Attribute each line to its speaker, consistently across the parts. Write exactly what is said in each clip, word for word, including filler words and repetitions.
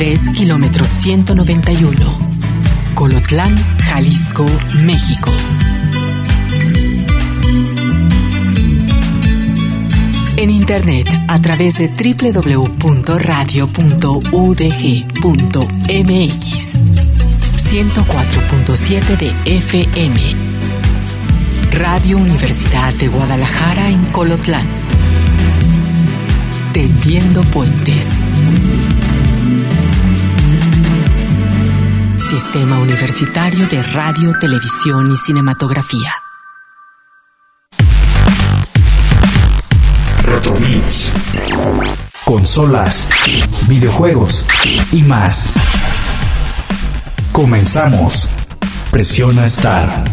Speaker 1: tres, kilómetro ciento noventa y uno. Colotlán, Jalisco, México. En internet a través de doble u doble u doble u punto radio punto u d g punto m x. ciento cuatro punto siete de F M. Radio Universidad de Guadalajara en Colotlán. Tendiendo puentes. Sistema Universitario de Radio, Televisión y Cinematografía.
Speaker 2: Retromix. Consolas, videojuegos y más. Comenzamos. Presiona Start.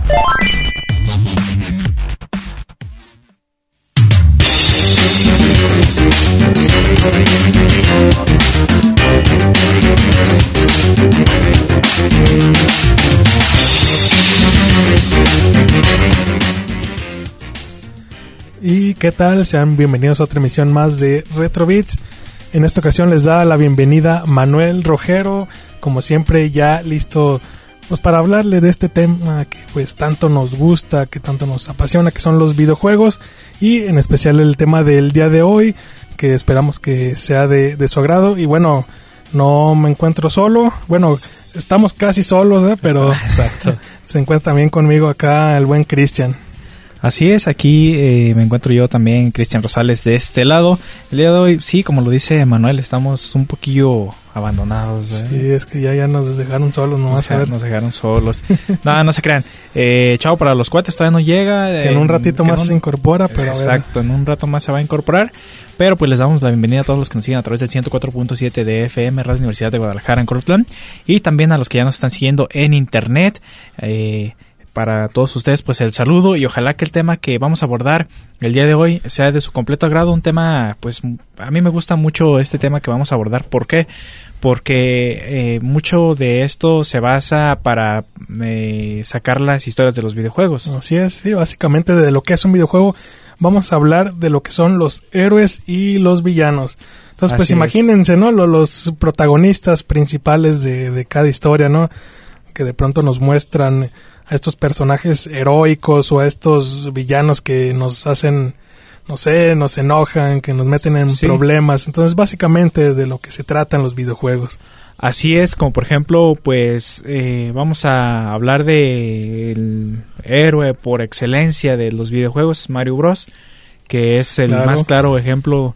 Speaker 3: ¿Y qué tal? Sean bienvenidos a otra emisión más de Retrobits. En esta ocasión les da la bienvenida Manuel Rojero, como siempre ya listo pues para hablarle de este tema que pues tanto nos gusta, que tanto nos apasiona, que son los videojuegos, y en especial el tema del día de hoy, que esperamos que sea de, de su agrado. Y bueno, no me encuentro solo, bueno, estamos casi solos, ¿eh? Pero exacto. Se encuentra también conmigo acá el buen Cristian.
Speaker 4: Así es, aquí eh, me encuentro yo también, Cristian Rosales, de este lado. El día de hoy, sí, como lo dice Manuel, estamos un poquillo abandonados. ¿eh?
Speaker 3: Sí, es que ya, ya nos dejaron solos, no vas a ver.
Speaker 4: Nos dejaron solos. No, no se crean. Eh, chao para los cuates, todavía no llega.
Speaker 3: Que en un ratito más
Speaker 4: un...
Speaker 3: se incorpora, pero
Speaker 4: exacto, en un rato más se va a incorporar. Pero pues les damos la bienvenida a todos los que nos siguen a través del ciento cuatro punto siete de F M, Radio Universidad de Guadalajara en Colotlán. Y también a los que ya nos están siguiendo en internet. Eh... Para todos ustedes, pues el saludo, y ojalá que el tema que vamos a abordar el día de hoy sea de su completo agrado. Un tema, pues a mí me gusta mucho este tema que vamos a abordar. ¿Por qué? Porque eh, mucho de esto se basa para eh, sacar las historias de los videojuegos.
Speaker 3: Así es, sí, básicamente de lo que es un videojuego vamos a hablar de lo que son los héroes y los villanos. Entonces, pues Así imagínense, es. ¿no? Los, los protagonistas principales de, de cada historia, ¿no? Que de pronto nos muestran a estos personajes heroicos o a estos villanos que nos hacen, no sé, nos enojan, que nos meten en sí. problemas. Entonces, básicamente de lo que se tratan los videojuegos.
Speaker 4: Así es, como por ejemplo, pues eh, vamos a hablar de el héroe por excelencia de los videojuegos, Mario Bros, que es el claro. más claro ejemplo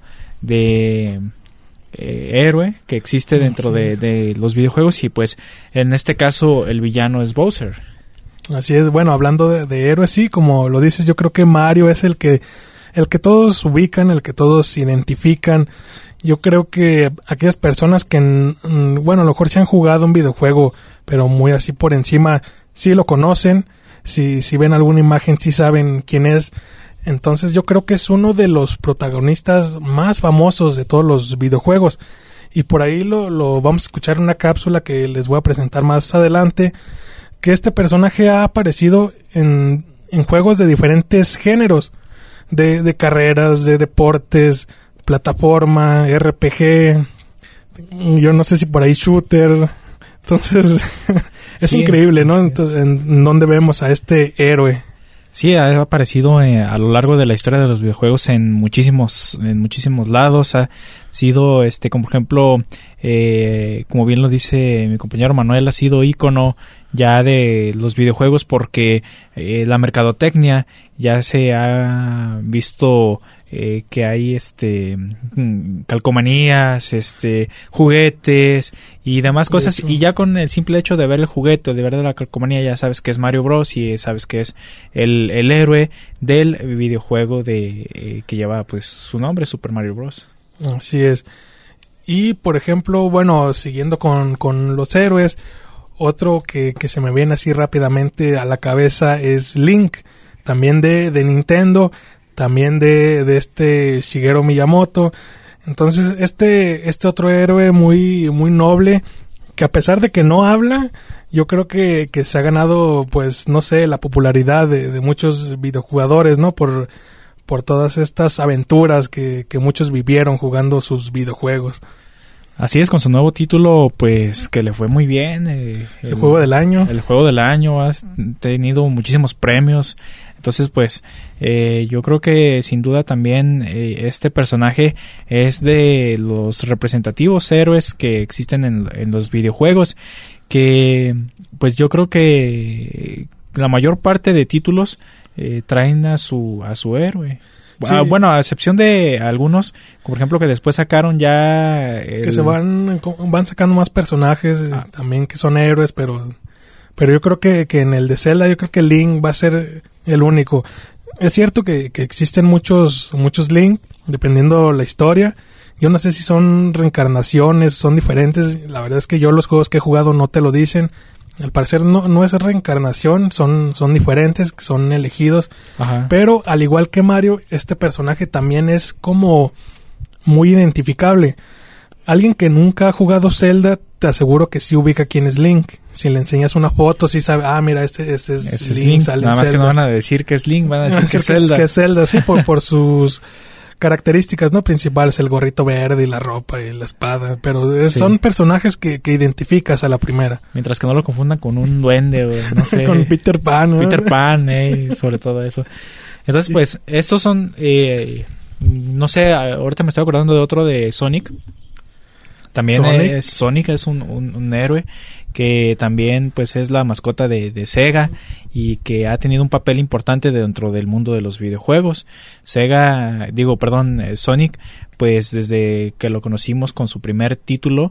Speaker 4: de eh, héroe que existe dentro sí. de, de los videojuegos, y pues en este caso el villano es Bowser.
Speaker 3: Así es, bueno, hablando de, de héroes, sí, como lo dices, yo creo que Mario es el que el que todos ubican, el que todos identifican. Yo creo que aquellas personas que, bueno, a lo mejor se han jugado un videojuego, pero muy así por encima, sí lo conocen, si, si ven alguna imagen, sí saben quién es. Entonces yo creo que es uno de los protagonistas más famosos de todos los videojuegos. Y por ahí lo, lo vamos a escuchar en una cápsula que les voy a presentar más adelante, que este personaje ha aparecido en, en juegos de diferentes géneros, de, de carreras, de deportes, plataforma, R P G, yo no sé si por ahí shooter. Entonces es sí, increíble, ¿no? Entonces, en donde vemos a este héroe.
Speaker 4: Sí, ha aparecido eh, a lo largo de la historia de los videojuegos en muchísimos en muchísimos lados. Ha sido, este, como por ejemplo, eh, como bien lo dice mi compañero Manuel, ha sido ícono ya de los videojuegos porque eh, la mercadotecnia ya se ha visto eh, que hay este calcomanías, este juguetes y demás cosas, y ya con el simple hecho de ver el juguete o de ver la calcomanía ya sabes que es Mario Bros y sabes que es el, el héroe del videojuego de eh, que lleva pues su nombre, Super Mario Bros.
Speaker 3: Así es. Y por ejemplo, bueno, siguiendo con, con los héroes, otro que, que se me viene así rápidamente a la cabeza es Link, también de, de Nintendo, también de, de este Shigeru Miyamoto. Entonces este, este otro héroe muy, muy noble, que a pesar de que no habla, yo creo que, que se ha ganado, pues, no sé, la popularidad de, de muchos videojugadores, ¿no? Por, por todas estas aventuras que, que muchos vivieron jugando sus videojuegos.
Speaker 4: Así es, con su nuevo título, pues que le fue muy bien. Eh,
Speaker 3: el, el juego del año.
Speaker 4: El juego del año ha tenido muchísimos premios. Entonces, pues, eh, yo creo que sin duda también eh, este personaje es de los representativos héroes que existen en, en los videojuegos. Que, pues, yo creo que la mayor parte de títulos eh, traen a su a su héroe. Sí. Ah, bueno, a excepción de algunos, por ejemplo, que después sacaron ya... El...
Speaker 3: Que se van van sacando más personajes ah. también que son héroes, pero pero yo creo que, que en el de Zelda, yo creo que Link va a ser el único. Es cierto que, que existen muchos muchos Link, dependiendo la historia. Yo no sé si son reencarnaciones, son diferentes. La verdad es que yo los juegos que he jugado no te lo dicen. Al parecer no, no es reencarnación, son, son diferentes, son elegidos. Ajá. Pero al igual que Mario, este personaje también es como muy identificable. Alguien que nunca ha jugado Zelda, te aseguro que sí ubica quién es Link. Si le enseñas una foto, sí sabe, ah, mira, este, este es
Speaker 4: Ese
Speaker 3: Link.
Speaker 4: Es Link. Nada más Zelda. Que no van a decir que es Link, van a decir que, que es Zelda.
Speaker 3: Que es Zelda, sí, por, por sus... características no principales, el gorrito verde y la ropa y la espada, pero sí. Son personajes que, que identificas a la primera.
Speaker 4: Mientras que no lo confundan con un duende o no sé.
Speaker 3: Con Peter Pan, ¿no?
Speaker 4: Peter Pan, eh, sobre todo eso. Entonces, pues, estos son, eh, no sé, ahorita me estoy acordando de otro de Sonic. También Sonic, es, Sonic es un, un, un héroe que también pues es la mascota de, de Sega y que ha tenido un papel importante dentro del mundo de los videojuegos. Sega, digo, perdón, Sonic, pues desde que lo conocimos con su primer título,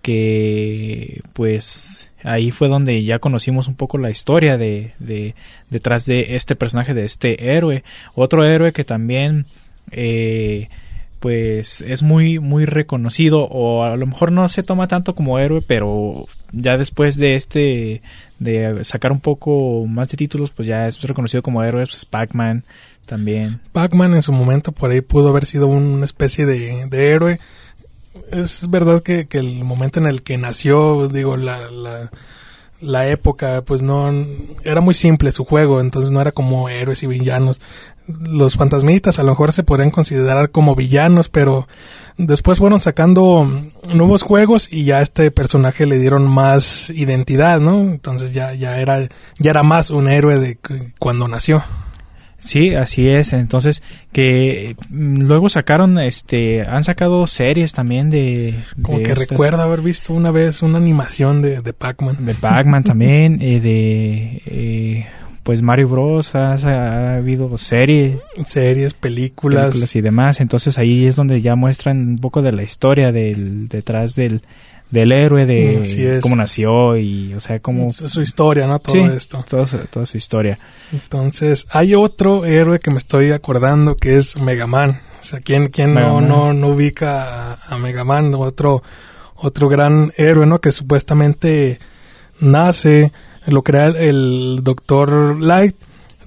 Speaker 4: que pues ahí fue donde ya conocimos un poco la historia de, de detrás de este personaje, de este héroe. Otro héroe que también... Eh, pues es muy muy reconocido, o a lo mejor no se toma tanto como héroe, pero ya después de este de sacar un poco más de títulos, pues ya es reconocido como héroe. Pues Pac-Man también.
Speaker 3: Pac-Man en su momento por ahí pudo haber sido una especie de, de héroe. Es verdad que, que el momento en el que nació, digo, la, la la época, pues no era muy simple su juego, entonces no era como héroes y villanos. Los fantasmitas a lo mejor se podrían considerar como villanos, pero después fueron sacando nuevos juegos y ya a este personaje le dieron más identidad, ¿no? Entonces ya ya era ya era más un héroe de cuando nació.
Speaker 4: Sí, así es. Entonces, que luego sacaron, este, han sacado series también de...
Speaker 3: Como
Speaker 4: de
Speaker 3: que
Speaker 4: estas...
Speaker 3: recuerdo haber visto una vez una animación de, de Pac-Man.
Speaker 4: De Pac-Man también, eh, de... Eh, pues Mario Bros. Ha, ha habido series.
Speaker 3: Series, películas.
Speaker 4: Películas y demás. Entonces ahí es donde ya muestran un poco de la historia del detrás del... del héroe, de cómo nació y, o sea, cómo...
Speaker 3: Su historia, ¿no? Todo
Speaker 4: sí,
Speaker 3: esto.
Speaker 4: Todo, toda su historia.
Speaker 3: Entonces, hay otro héroe que me estoy acordando que es Mega Man. O sea, ¿quién, quién no, no, no ubica a, a Mega Man? Otro, otro gran héroe, ¿no? Que supuestamente nace, lo crea el, el doctor Light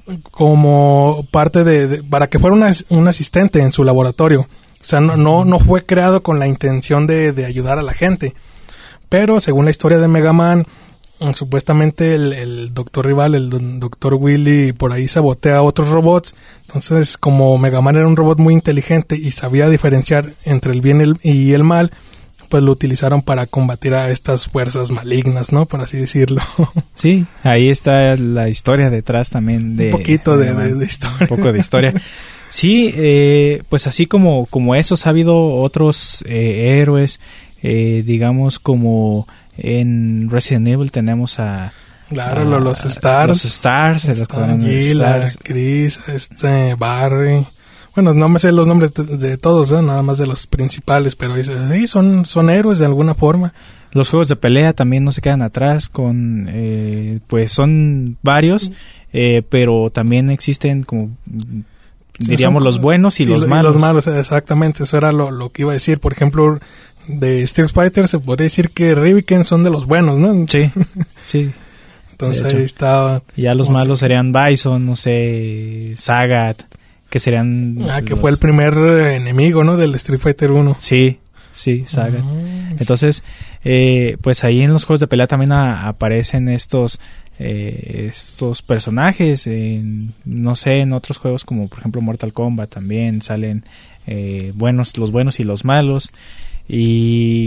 Speaker 3: como parte de, de... para que fuera una, un asistente en su laboratorio. O sea, no, no, no fue creado con la intención de, de ayudar a la gente. Pero según la historia de Mega Man, supuestamente el, el doctor rival, el doctor Willy, por ahí sabotea a otros robots. Entonces, como Mega Man era un robot muy inteligente y sabía diferenciar entre el bien y el, y el mal, pues lo utilizaron para combatir a estas fuerzas malignas, ¿no? Por así decirlo.
Speaker 4: Sí, ahí está la historia detrás también de...
Speaker 3: Un poquito de, de, de historia.
Speaker 4: Un poco de historia. Sí, eh, pues así como, como esos ha habido otros eh, héroes, eh, digamos como en Resident Evil tenemos a...
Speaker 3: Claro,
Speaker 4: a,
Speaker 3: los Stars.
Speaker 4: Los Stars.
Speaker 3: Gila, Chris, este, Barry. Bueno, no me sé los nombres de, de todos, ¿eh? Nada más de los principales, pero sí, son, son héroes de alguna forma.
Speaker 4: Los juegos de pelea también no se quedan atrás, con eh, pues son varios, eh, pero también existen como... diríamos los buenos y, y los y malos.
Speaker 3: los malos, exactamente, eso era lo, lo que iba a decir. Por ejemplo, de Street Fighter se podría decir que Ryu y Ken son de los buenos, ¿no?
Speaker 4: Sí, sí.
Speaker 3: Entonces ahí estaba...
Speaker 4: Ya los malos otro. Serían Bison, no sé, Sagat, que serían...
Speaker 3: Ah, que
Speaker 4: los...
Speaker 3: fue el primer enemigo, ¿no? Del Street Fighter uno.
Speaker 4: Sí, sí, Sagat. Uh-huh. Entonces, eh, pues ahí en los juegos de pelea también a, aparecen estos... Eh, estos personajes, en, no sé, en otros juegos como por ejemplo Mortal Kombat también salen eh, buenos, los buenos y los malos, y,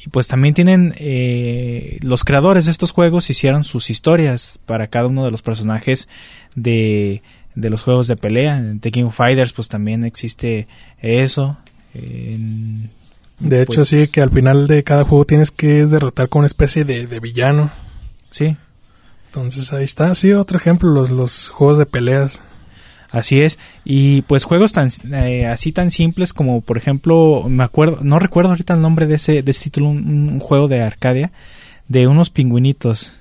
Speaker 4: y pues también tienen, eh, los creadores de estos juegos hicieron sus historias para cada uno de los personajes de, de los juegos de pelea. En The King of Fighters pues también existe eso. En,
Speaker 3: de hecho
Speaker 4: pues,
Speaker 3: sí, que al final de cada juego tienes que derrotar con una especie de, de villano.
Speaker 4: Sí.
Speaker 3: Entonces ahí está, sí, otro ejemplo, los, los juegos de peleas.
Speaker 4: Así es, y pues juegos tan eh, así tan simples como, por ejemplo, me acuerdo, no recuerdo ahorita el nombre de ese, de ese título, un, un juego de Arcadia, de unos pingüinitos.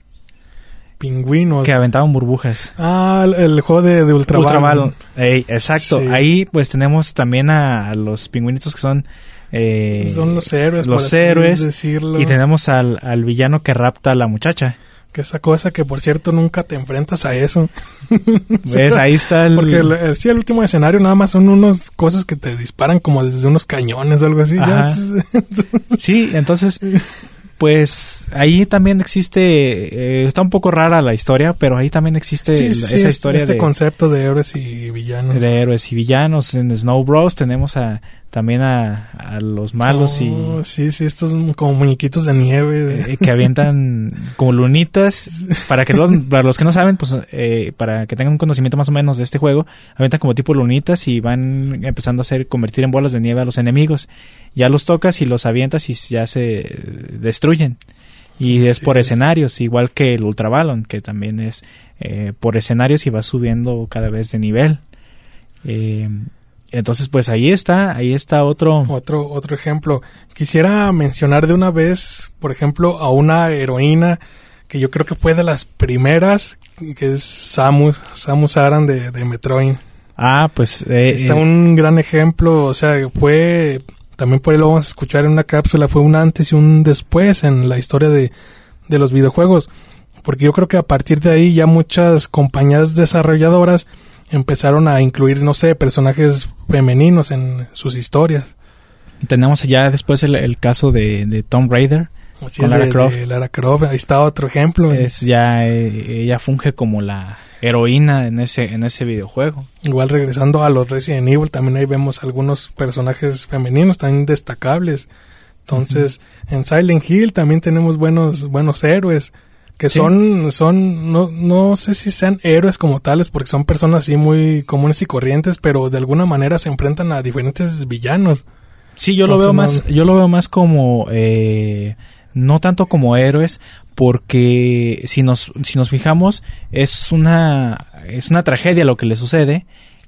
Speaker 3: Pingüinos.
Speaker 4: Que aventaban burbujas.
Speaker 3: Ah, el, el juego de, de Ultra Ball.
Speaker 4: Ultra Ball. Ey, exacto, sí. Ahí pues tenemos también a, a los pingüinitos que son... Eh,
Speaker 3: son los héroes.
Speaker 4: Los héroes. Decirlo. Y tenemos al, al villano que rapta a la muchacha.
Speaker 3: Que esa cosa que, por cierto, nunca te enfrentas a eso.
Speaker 4: ¿Ves? Ahí está el...
Speaker 3: Porque el, el, sí, el último escenario nada más son unas cosas que te disparan como desde unos cañones o algo así.
Speaker 4: Ya es... Sí, entonces... Pues ahí también existe, eh, está un poco rara la historia, pero ahí también existe
Speaker 3: sí, sí,
Speaker 4: esa
Speaker 3: sí,
Speaker 4: historia
Speaker 3: este
Speaker 4: de...
Speaker 3: concepto de héroes y villanos.
Speaker 4: De héroes y villanos. En Snow Bros. Tenemos a también a, a los malos oh,
Speaker 3: y... Sí, sí, estos como muñequitos de nieve.
Speaker 4: Eh, que avientan como lunitas. Para que los, para los que no saben, pues eh, para que tengan un conocimiento más o menos de este juego, avientan como tipo lunitas y van empezando a hacer convertir en bolas de nieve a los enemigos. Ya los tocas y los avientas y ya se destruyen. Y es sí. por escenarios, igual que el Ultra Ballon, que también es eh, por escenarios y va subiendo cada vez de nivel. Eh, entonces, pues ahí está, ahí está otro...
Speaker 3: Otro otro ejemplo. Quisiera mencionar de una vez, por ejemplo, a una heroína que yo creo que fue de las primeras, que es Samus, Samus Aran de, de Metroid.
Speaker 4: Ah, pues... Eh,
Speaker 3: está
Speaker 4: eh,
Speaker 3: un gran ejemplo, o sea, fue... También por ahí lo vamos a escuchar en una cápsula, fue un antes y un después en la historia de, de los videojuegos. Porque yo creo que a partir de ahí ya muchas compañías desarrolladoras empezaron a incluir, no sé, personajes femeninos en sus historias.
Speaker 4: Tenemos ya después el, el caso de, de Tomb Raider.
Speaker 3: Así con es Lara de, Croft. De Lara Croft. Ahí está otro ejemplo.
Speaker 4: Es ya eh, ella funge como la heroína en ese en ese videojuego.
Speaker 3: Igual regresando a los Resident Evil, también ahí vemos algunos personajes femeninos también destacables. Entonces, uh-huh. en Silent Hill también tenemos buenos buenos héroes que ¿sí? son son no no sé si sean héroes como tales porque son personas así muy comunes y corrientes, pero de alguna manera se enfrentan a diferentes villanos.
Speaker 4: Sí, yo Entonces, lo veo no... más yo lo veo más como eh, no tanto como héroes, porque si nos si nos fijamos es una es una tragedia lo que les sucede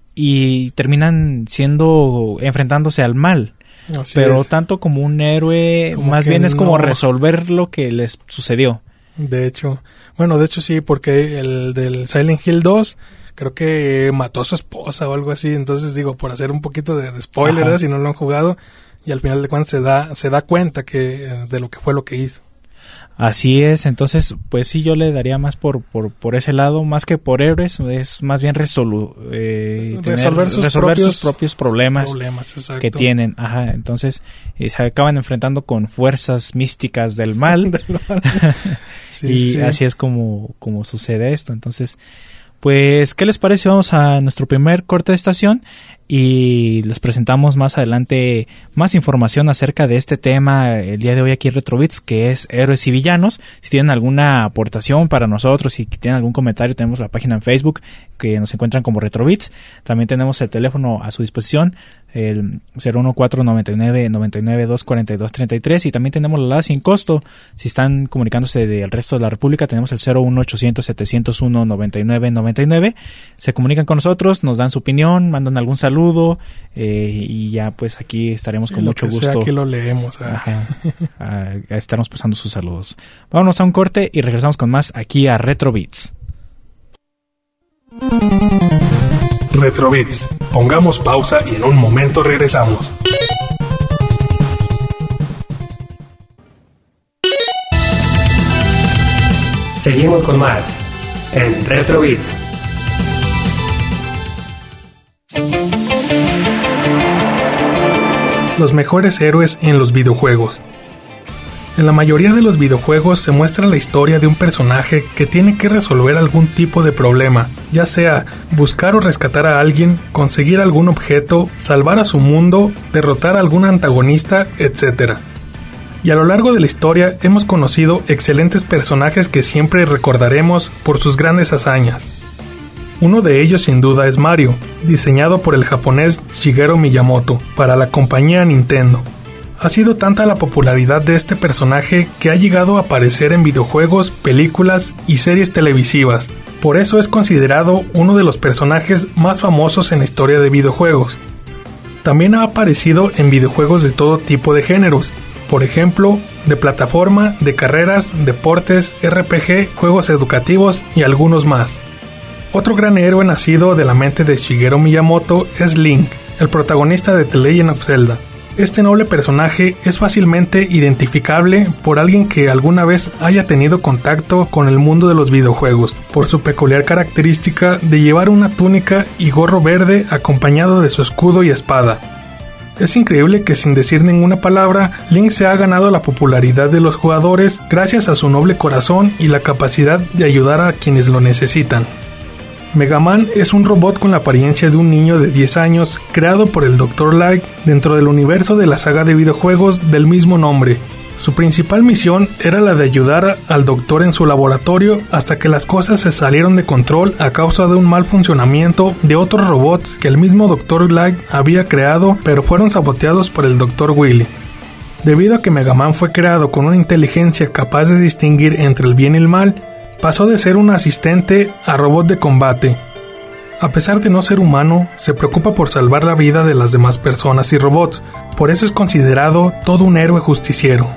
Speaker 4: y terminan siendo enfrentándose al mal. Así pero es. Tanto como un héroe, como más bien es no. como resolver lo que les sucedió.
Speaker 3: De hecho, bueno, de hecho sí, porque el del Silent Hill dos creo que mató a su esposa o algo así, entonces digo, por hacer un poquito de, de spoiler, ¿eh? Si no lo han jugado, y al final de cuentas se da se da cuenta que de lo que fue lo que hizo.
Speaker 4: Así es, entonces pues sí yo le daría más por por por ese lado, más que por héroes, es más bien resolu eh, tener,
Speaker 3: resolver, sus,
Speaker 4: resolver
Speaker 3: propios
Speaker 4: sus propios problemas,
Speaker 3: problemas
Speaker 4: que tienen, ajá, entonces eh, se acaban enfrentando con fuerzas místicas del mal, del mal. Sí, y sí. así es como como sucede esto. Entonces, pues, ¿qué les parece? Vamos a nuestro primer corte de estación y les presentamos más adelante más información acerca de este tema el día de hoy aquí en Retrobits, que es héroes y villanos. Si tienen alguna aportación para nosotros, si tienen algún comentario, tenemos la página en Facebook que nos encuentran como Retrobits. También tenemos el teléfono a su disposición, el cero uno cuatro nueve nueve nueve nueve dos cuatro dos tres tres, y también tenemos la alada sin costo. Si están comunicándose del resto de la República, tenemos el cero uno ochocientos setecientos uno noventa y nueve noventa y nueve. Se comunican con nosotros, nos dan su opinión, mandan algún saludo, eh, y ya pues aquí estaremos con
Speaker 3: sí,
Speaker 4: mucho gusto.
Speaker 3: Sea, aquí lo leemos.
Speaker 4: Ajá, a, a estarnos pasando sus saludos. Vámonos a un corte y regresamos con más aquí a Retrobits.
Speaker 2: Retrobits. Pongamos pausa y en un momento regresamos.
Speaker 5: Seguimos con más en Retrobits.
Speaker 3: Los mejores héroes en los videojuegos. En la mayoría de los videojuegos se muestra la historia de un personaje que tiene que resolver algún tipo de problema, ya sea buscar o rescatar a alguien, conseguir algún objeto, salvar a su mundo, derrotar a algún antagonista, etcétera. Y a lo largo de la historia hemos conocido excelentes personajes que siempre recordaremos por sus grandes hazañas. Uno de ellos sin duda es Mario, diseñado por el japonés Shigeru Miyamoto para la compañía Nintendo. Ha sido tanta la popularidad de este personaje que ha llegado a aparecer en videojuegos, películas y series televisivas. Por eso es considerado uno de los personajes más famosos en la historia de videojuegos. También ha aparecido en videojuegos de todo tipo de géneros, por ejemplo, de plataforma, de carreras, deportes, R P G, juegos educativos y algunos más. Otro gran héroe nacido de la mente de Shigeru Miyamoto es Link, el protagonista de The Legend of Zelda. Este noble personaje es fácilmente identificable por alguien que alguna vez haya tenido contacto con el mundo de los videojuegos, por su peculiar característica de llevar una túnica y gorro verde acompañado de su escudo y espada. Es increíble que sin decir ninguna palabra, Link se ha ganado la popularidad de los jugadores gracias a su noble corazón y la capacidad de ayudar a quienes lo necesitan. Mega Man es un robot con la apariencia de un niño de diez años, creado por el doctor Light dentro del universo de la saga de videojuegos del mismo nombre. Su principal misión era la de ayudar al doctor en su laboratorio hasta que las cosas se salieron de control a causa de un mal funcionamiento de otros robots que el mismo doctor Light había creado, pero fueron saboteados por el doctor Wily. Debido a que Mega Man fue creado con una inteligencia capaz de distinguir entre el bien y el mal, pasó de ser un asistente a robot de combate. A pesar de no ser humano, se preocupa por salvar la vida de las demás personas y robots, por eso es considerado todo un héroe justiciero.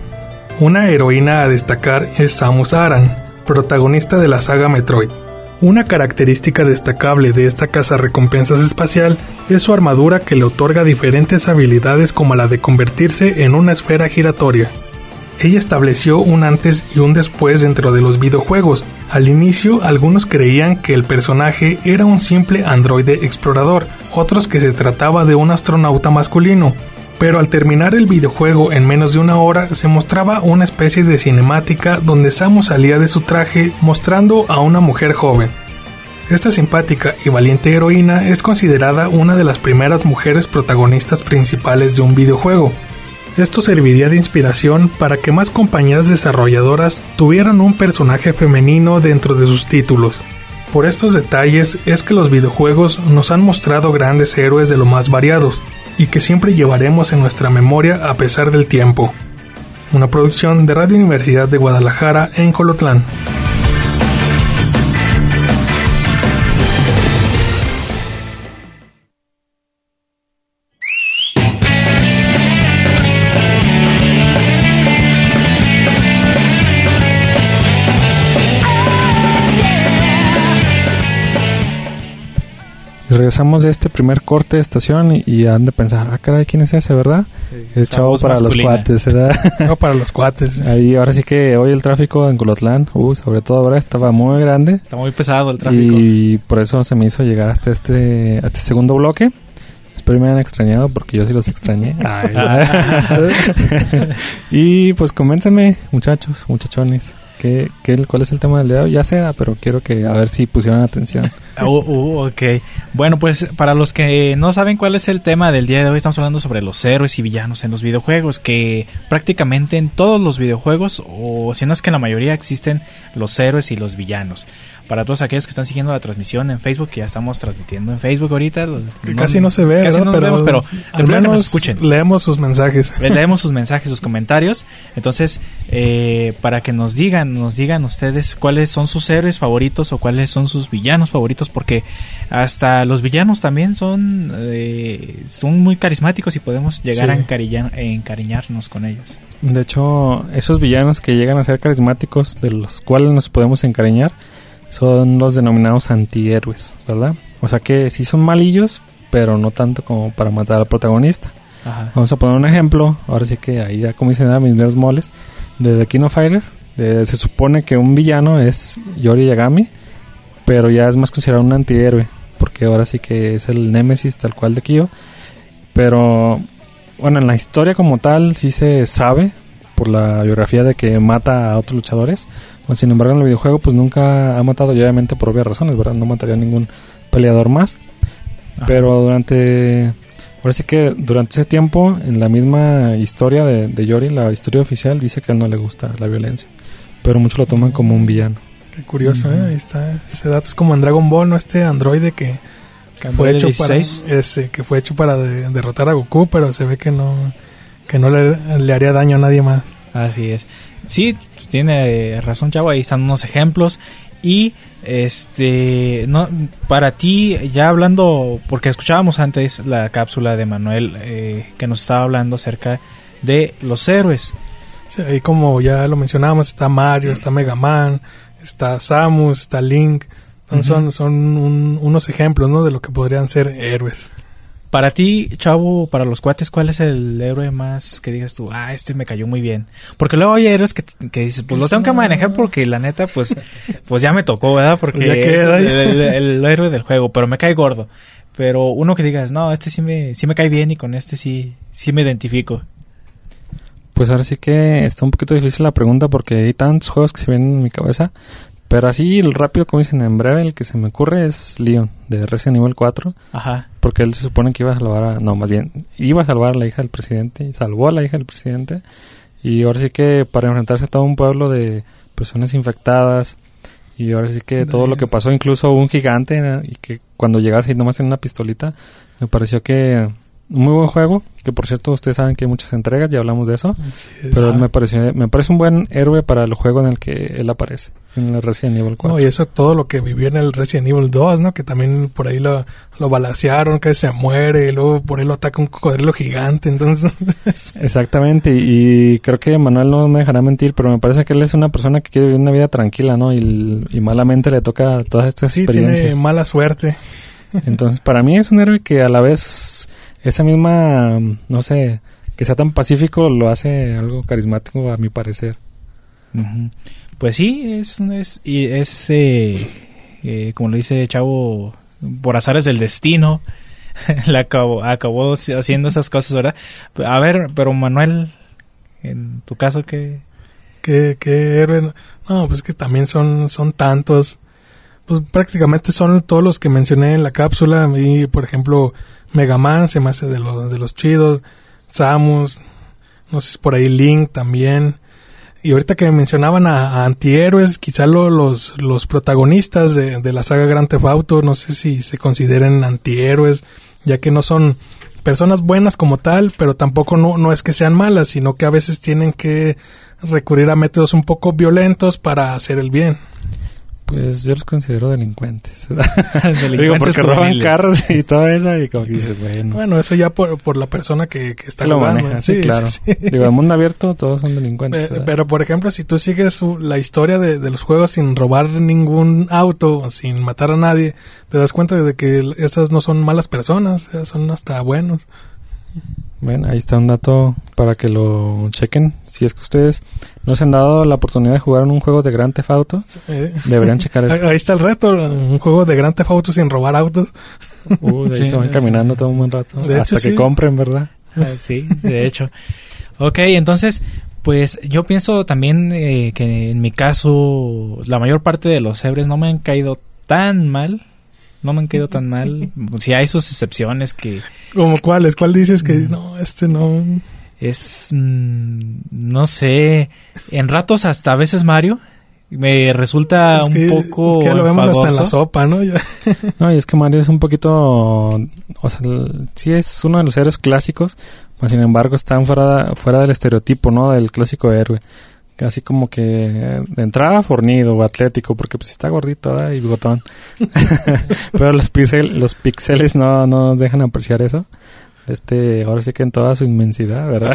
Speaker 3: Una heroína a destacar es Samus Aran, protagonista de la saga Metroid. Una característica destacable de esta cazarrecompensas espacial es su armadura que le otorga diferentes habilidades como la de convertirse en una esfera giratoria. Ella estableció un antes y un después dentro de los videojuegos. Al inicio, algunos creían que el personaje era un simple androide explorador, otros que se trataba de un astronauta masculino. Pero al terminar el videojuego en menos de una hora, se mostraba una especie de cinemática donde Samus salía de su traje mostrando a una mujer joven. Esta simpática y valiente heroína es considerada una de las primeras mujeres protagonistas principales de un videojuego. Esto serviría de inspiración para que más compañías desarrolladoras tuvieran un personaje femenino dentro de sus títulos. Por estos detalles es que los videojuegos nos han mostrado grandes héroes de lo más variados, y que siempre llevaremos en nuestra memoria a pesar del tiempo. Una producción de Radio Universidad de Guadalajara en Colotlán.
Speaker 6: Regresamos de este primer corte de estación y, y han de pensar, ah, caray, ¿quién es ese, verdad? Sí, el chavo para masculina. Los cuates, ¿verdad?
Speaker 3: No, para los cuates.
Speaker 6: Ahí, ahora sí que hoy el tráfico en Colotlán, uh, sobre todo ahora, estaba muy grande.
Speaker 4: Está muy pesado el tráfico.
Speaker 6: Y por eso se me hizo llegar hasta este, hasta este segundo bloque. Espero me hayan extrañado porque yo sí los extrañé. Ay, y pues coméntenme, muchachos, muchachones. ¿Qué, qué, ¿Cuál es el tema del día de hoy? Ya sea, pero quiero que a ver si pusieron atención.
Speaker 4: Uh, uh, ok. Bueno, pues para los que no saben cuál es el tema del día de hoy, estamos hablando sobre los héroes y villanos en los videojuegos, que prácticamente en todos los videojuegos, o si no es que en la mayoría, existen los héroes y los villanos. Para todos aquellos que están siguiendo la transmisión en Facebook, que ya estamos transmitiendo en Facebook ahorita.
Speaker 3: Que no, casi no se ve,
Speaker 4: casi no nos
Speaker 3: pero,
Speaker 4: vemos, pero
Speaker 3: al menos que nos escuchen. Leemos sus mensajes.
Speaker 4: Leemos sus mensajes, sus comentarios. Entonces, eh, para que nos digan, nos digan ustedes cuáles son sus héroes favoritos o cuáles son sus villanos favoritos, porque hasta los villanos también son, eh, son muy carismáticos y podemos llegar sí. a encariñar, encariñarnos con ellos.
Speaker 6: De hecho, esos villanos que llegan a ser carismáticos, de los cuales nos podemos encariñar, son los denominados antihéroes, ¿verdad? O sea que sí son malillos, pero no tanto como para matar al protagonista. Ajá. Vamos a poner un ejemplo, ahora sí que ahí ya como dicen a mis meros moles, de The King of Fighter. De, se supone que un villano es Yori Yagami, pero ya es más considerado un antihéroe, porque ahora sí que es el némesis tal cual de Kyo. Pero bueno, en la historia como tal sí se sabe por la biografía de que mata a otros luchadores. Bueno, sin embargo, en el videojuego pues nunca ha matado, y obviamente por obvias razones, ¿verdad? No mataría a ningún peleador más. Ajá. Pero durante Ahora sí que durante ese tiempo, en la misma historia de, de Yori, la historia oficial, dice que a él no le gusta la violencia. Pero muchos lo toman como un villano.
Speaker 3: Qué curioso, uh-huh. ¿eh? Ahí está. Ese dato es como en Dragon Ball, ¿no? Este androide que, que fue hecho para ese, que fue hecho para de, derrotar a Goku, pero se ve que no que no le, le haría daño a nadie más.
Speaker 4: Así es. Sí, tiene razón, Chavo. Ahí están unos ejemplos. Y este no para ti, ya hablando, porque escuchábamos antes la cápsula de Manuel eh, que nos estaba hablando acerca de los héroes.
Speaker 3: Sí, ahí como ya lo mencionábamos, está Mario, está Mega Man, está Samus, está Link. Uh-huh. Son, son un, unos ejemplos, ¿no?, de lo que podrían ser héroes.
Speaker 4: Para ti, Chavo, para los cuates, ¿cuál es el héroe más que digas tú, ah, este me cayó muy bien? Porque luego hay héroes que, que dices, pues lo tengo que manejar porque la neta, pues pues ya me tocó, ¿verdad? Porque pues es el, el, el héroe del juego, pero me cae gordo. Pero uno que digas, no, este sí me sí me cae bien y con este sí sí me identifico.
Speaker 6: Pues ahora sí que está un poquito difícil la pregunta porque hay tantos juegos que se vienen en mi cabeza. Pero así, el rápido, como dicen, en breve, el que se me ocurre es Leon, de Resident Evil cuatro.
Speaker 4: Ajá.
Speaker 6: Porque él se supone que iba a salvar a... No, más bien, iba a salvar a la hija del presidente y salvó a la hija del presidente. Y ahora sí que para enfrentarse a todo un pueblo de personas infectadas. Y ahora sí que de... todo lo que pasó, incluso un gigante, ¿no? Y que cuando llegaba así nomás en una pistolita, me pareció que... Un muy buen juego, que por cierto ustedes saben que hay muchas entregas, ya hablamos de eso, pero me pareció, me parece un buen héroe para el juego en el que él aparece, en el Resident Evil cuatro.
Speaker 3: No, y eso es todo lo que vivió en el Resident Evil dos, ¿no? Que también por ahí lo, lo balacearon, que se muere, y luego por ahí lo ataca un cocodrilo gigante, entonces...
Speaker 6: Exactamente, y creo que Manuel no me dejará mentir, pero me parece que él es una persona que quiere vivir una vida tranquila, ¿no? Y, y malamente le toca todas estas
Speaker 3: sí,
Speaker 6: experiencias.
Speaker 3: Sí, tiene mala suerte.
Speaker 6: Entonces, para mí es un héroe que a la vez... Esa misma, no sé, que sea tan pacífico lo hace algo carismático a mi parecer.
Speaker 4: Uh-huh. Pues sí, es, es, y es eh, eh, como lo dice Chavo, por azares del destino, le acabó, acabó haciendo esas cosas, ¿verdad? A ver, pero Manuel, en tu caso, ¿qué?
Speaker 3: ¿Qué, qué héroe? No, pues que también son, son tantos. Pues prácticamente son todos los que mencioné en la cápsula. Y, por ejemplo... Mega Man se me hace de los de los chidos, Samus, no sé si por ahí Link también. Y ahorita que mencionaban a, a antihéroes, quizá lo, los los protagonistas de, de la saga Grand Theft Auto, no sé si se consideren antihéroes, ya que no son personas buenas como tal, pero tampoco no, no es que sean malas, sino que a veces tienen que recurrir a métodos un poco violentos para hacer el bien.
Speaker 6: Pues yo los considero delincuentes. delincuentes Digo, porque roban carros y todo eso, y como que dices, bueno.
Speaker 3: Bueno, eso ya por, por la persona que, que está
Speaker 6: lo
Speaker 3: jugando.
Speaker 6: maneja, sí, sí, claro. Sí. Digo, en mundo abierto todos son delincuentes.
Speaker 3: Pero, pero por ejemplo, si tú sigues su, la historia de, de los juegos sin robar ningún auto, sin matar a nadie, te das cuenta de que esas no son malas personas, son hasta buenos.
Speaker 6: Bueno, ahí está un dato para que lo chequen. Si es que ustedes no se han dado la oportunidad de jugar en un juego de Grand Theft Auto, eh. deberían checar eso.
Speaker 3: Ahí está el reto, un juego de Grand Theft Auto sin robar autos.
Speaker 6: Uh, de ahí sí, se van caminando todo un buen rato. De hasta hecho, que sí. compren, ¿verdad?
Speaker 4: Uh, sí, de hecho. Ok, entonces, pues yo pienso también eh, que en mi caso la mayor parte de los héroes no me han caído tan mal. No me han caído tan mal. Si hay sus excepciones que...
Speaker 3: ¿Cómo cuáles? ¿Cuál dices que no, este no...?
Speaker 4: Es... Mmm, no sé... En ratos hasta a veces Mario me resulta es que, un poco...
Speaker 3: Es que ya lo vemos enfadoso. Hasta en la sopa, ¿no?
Speaker 6: No, y es que Mario es un poquito... O sea, sí es uno de los héroes clásicos, pero sin embargo están fuera, fuera del estereotipo, ¿no? Del clásico héroe. Así como que de entrada fornido o atlético, porque pues está gordito, ¿verdad? Y bigotón. Pero los, pixel, los pixeles no, no nos dejan apreciar eso. Este, ahora sí que en toda su inmensidad, ¿verdad?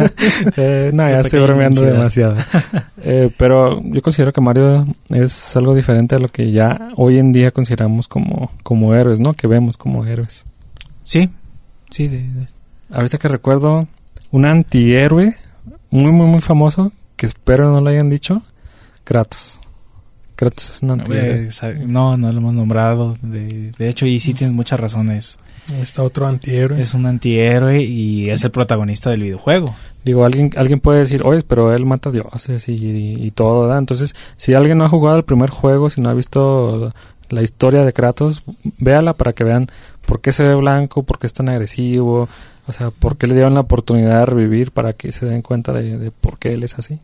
Speaker 6: eh, no, ya estoy bromeando demasiado. Eh, pero yo considero que Mario es algo diferente a lo que ya hoy en día consideramos como, como héroes, ¿no? Que vemos como héroes.
Speaker 4: Sí, sí. De, de.
Speaker 6: Ahorita que recuerdo un antihéroe muy, muy, muy famoso, que espero no lo hayan dicho, Kratos. Kratos es un antihéroe.
Speaker 4: No, no lo hemos nombrado. De, de hecho, y sí tienes muchas razones.
Speaker 3: Está otro antihéroe.
Speaker 4: Es un antihéroe y es el protagonista del videojuego.
Speaker 6: Digo, alguien alguien puede decir, oye, pero él mata a dioses y, y, y todo, ¿verdad? Entonces, si alguien no ha jugado el primer juego, si no ha visto la historia de Kratos, véala para que vean por qué se ve blanco, por qué es tan agresivo, o sea, por qué le dieron la oportunidad de revivir para que se den cuenta de, de por qué él es así.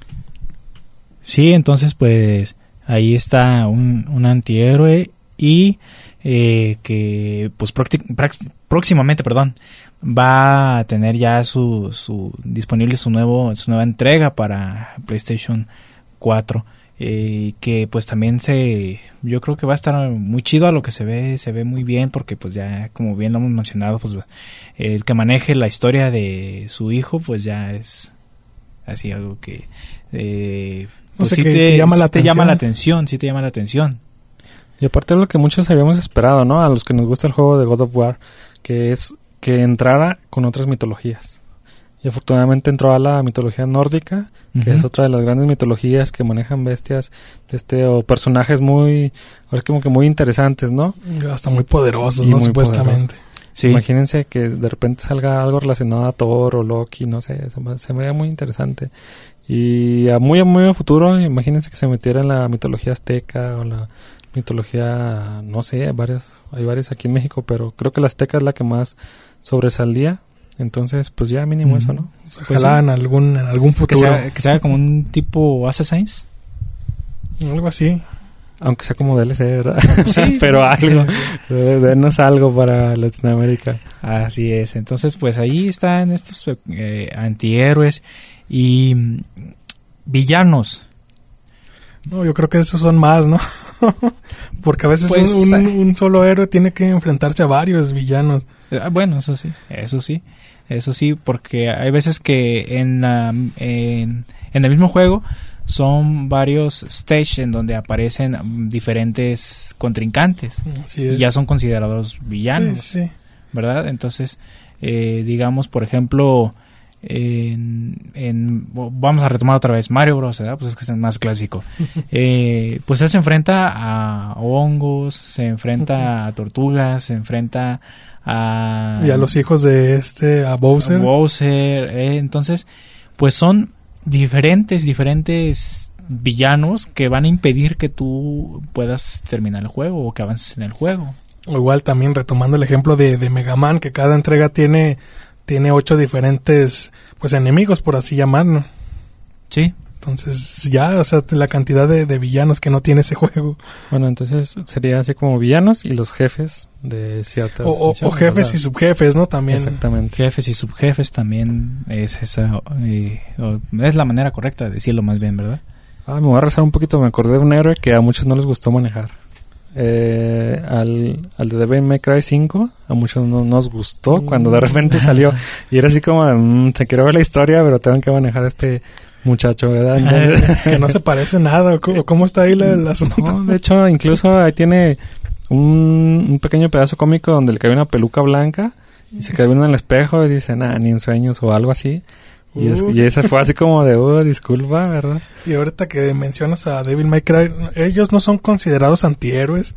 Speaker 4: Sí, entonces pues ahí está un, un antihéroe y eh, que pues prácti- prax- próximamente, perdón, va a tener ya su, su disponible su nuevo su nueva entrega para PlayStation cuatro, eh, que pues también se yo creo que va a estar muy chido a lo que se ve, se ve muy bien, porque pues ya como bien lo hemos mencionado, pues el que maneje la historia de su hijo pues ya es así algo que eh, pues
Speaker 3: o sea,
Speaker 4: sí
Speaker 3: que
Speaker 4: te,
Speaker 3: te llama la
Speaker 4: sí te
Speaker 3: atención.
Speaker 4: llama la atención, sí te llama la atención.
Speaker 6: Y aparte de lo que muchos habíamos esperado, ¿no? A los que nos gusta el juego de God of War, que es que entrara con otras mitologías. Y afortunadamente entró a la mitología nórdica, que
Speaker 4: Uh-huh.
Speaker 6: es otra de las grandes mitologías que manejan bestias de este o personajes muy, ahora es como que muy interesantes, ¿no?
Speaker 3: Hasta muy poderosos,
Speaker 6: Y
Speaker 3: ¿no?
Speaker 6: muy
Speaker 3: Supuestamente.
Speaker 4: Sí.
Speaker 6: Imagínense que de repente salga algo relacionado a Thor o Loki, no sé, se me, se me haría muy interesante. Y a muy a muy a futuro, imagínense que se metiera en la mitología azteca o la mitología, no sé, varias, hay varias aquí en México, pero creo que la azteca es la que más sobresalía. Entonces, pues ya mínimo
Speaker 4: Uh-huh.
Speaker 6: eso, ¿no?
Speaker 3: Ojalá
Speaker 4: Pues sí.
Speaker 3: en algún, en algún
Speaker 4: Que
Speaker 3: futuro.
Speaker 4: sea, que sea como un tipo Assassin's.
Speaker 3: Algo así.
Speaker 6: Aunque sea como D L C, ¿verdad?
Speaker 4: Sí,
Speaker 6: pero
Speaker 4: sí.
Speaker 6: algo, de- denos algo para Latinoamérica.
Speaker 4: Así es. Entonces, pues ahí están estos eh, antihéroes y mm, villanos.
Speaker 3: No, yo creo que esos son más, ¿no? Porque a veces
Speaker 4: Pues,
Speaker 3: un, un,
Speaker 4: eh.
Speaker 3: un solo héroe tiene que enfrentarse a varios villanos.
Speaker 4: Ah, bueno, eso sí, eso sí, eso sí, porque hay veces que en, la, en, en el mismo juego son varios stages en donde aparecen mm, diferentes contrincantes
Speaker 3: Así
Speaker 4: y
Speaker 3: es.
Speaker 4: ya son considerados villanos.
Speaker 3: Sí, sí.
Speaker 4: ¿Verdad? Entonces, eh, digamos, por ejemplo, en, en- vamos a retomar otra vez Mario Bros, ¿verdad? Pues es que es el más clásico. Eh, pues él se enfrenta a hongos, se enfrenta a tortugas, se enfrenta a...
Speaker 3: Y a los hijos de este, a Bowser.
Speaker 4: Bowser, eh, entonces, pues son diferentes, diferentes villanos que van a impedir que tú puedas terminar el juego o que avances en el juego.
Speaker 3: O igual también retomando el ejemplo de, de Mega Man, que cada entrega tiene, tiene ocho diferentes pues enemigos, por así llamarlo.
Speaker 4: Sí.
Speaker 3: Entonces ya, o sea, la cantidad de, de villanos que no tiene ese juego.
Speaker 6: Bueno, entonces sería así como villanos y los jefes de ciertas
Speaker 3: O, o- o
Speaker 6: misiones,
Speaker 3: jefes
Speaker 6: o sea,
Speaker 3: y subjefes, ¿no? También.
Speaker 6: Exactamente.
Speaker 4: Jefes y subjefes también es esa eh, o- es la manera correcta de decirlo más bien, ¿verdad?
Speaker 6: Ah, me voy a rezar un poquito. Me acordé de un héroe que a muchos no les gustó manejar. Eh, al, al de Devil May Cry cinco, a muchos no nos gustó cuando de repente salió. Y era así como, mmm, te quiero ver la historia, pero tengo que manejar a este muchacho, ¿verdad? Entonces,
Speaker 3: Que no se parece nada. ¿o ¿Cómo, cómo está ahí la, el asunto?
Speaker 6: no, de hecho, incluso ahí tiene un, un pequeño pedazo cómico donde le cae una peluca blanca y se queda viendo en el espejo y dice, nah, ni en sueños o algo así. Y, es, y esa fue así como de, uh, disculpa, ¿verdad?
Speaker 3: Y ahorita que mencionas a Devil May Cry, ellos no son considerados antihéroes.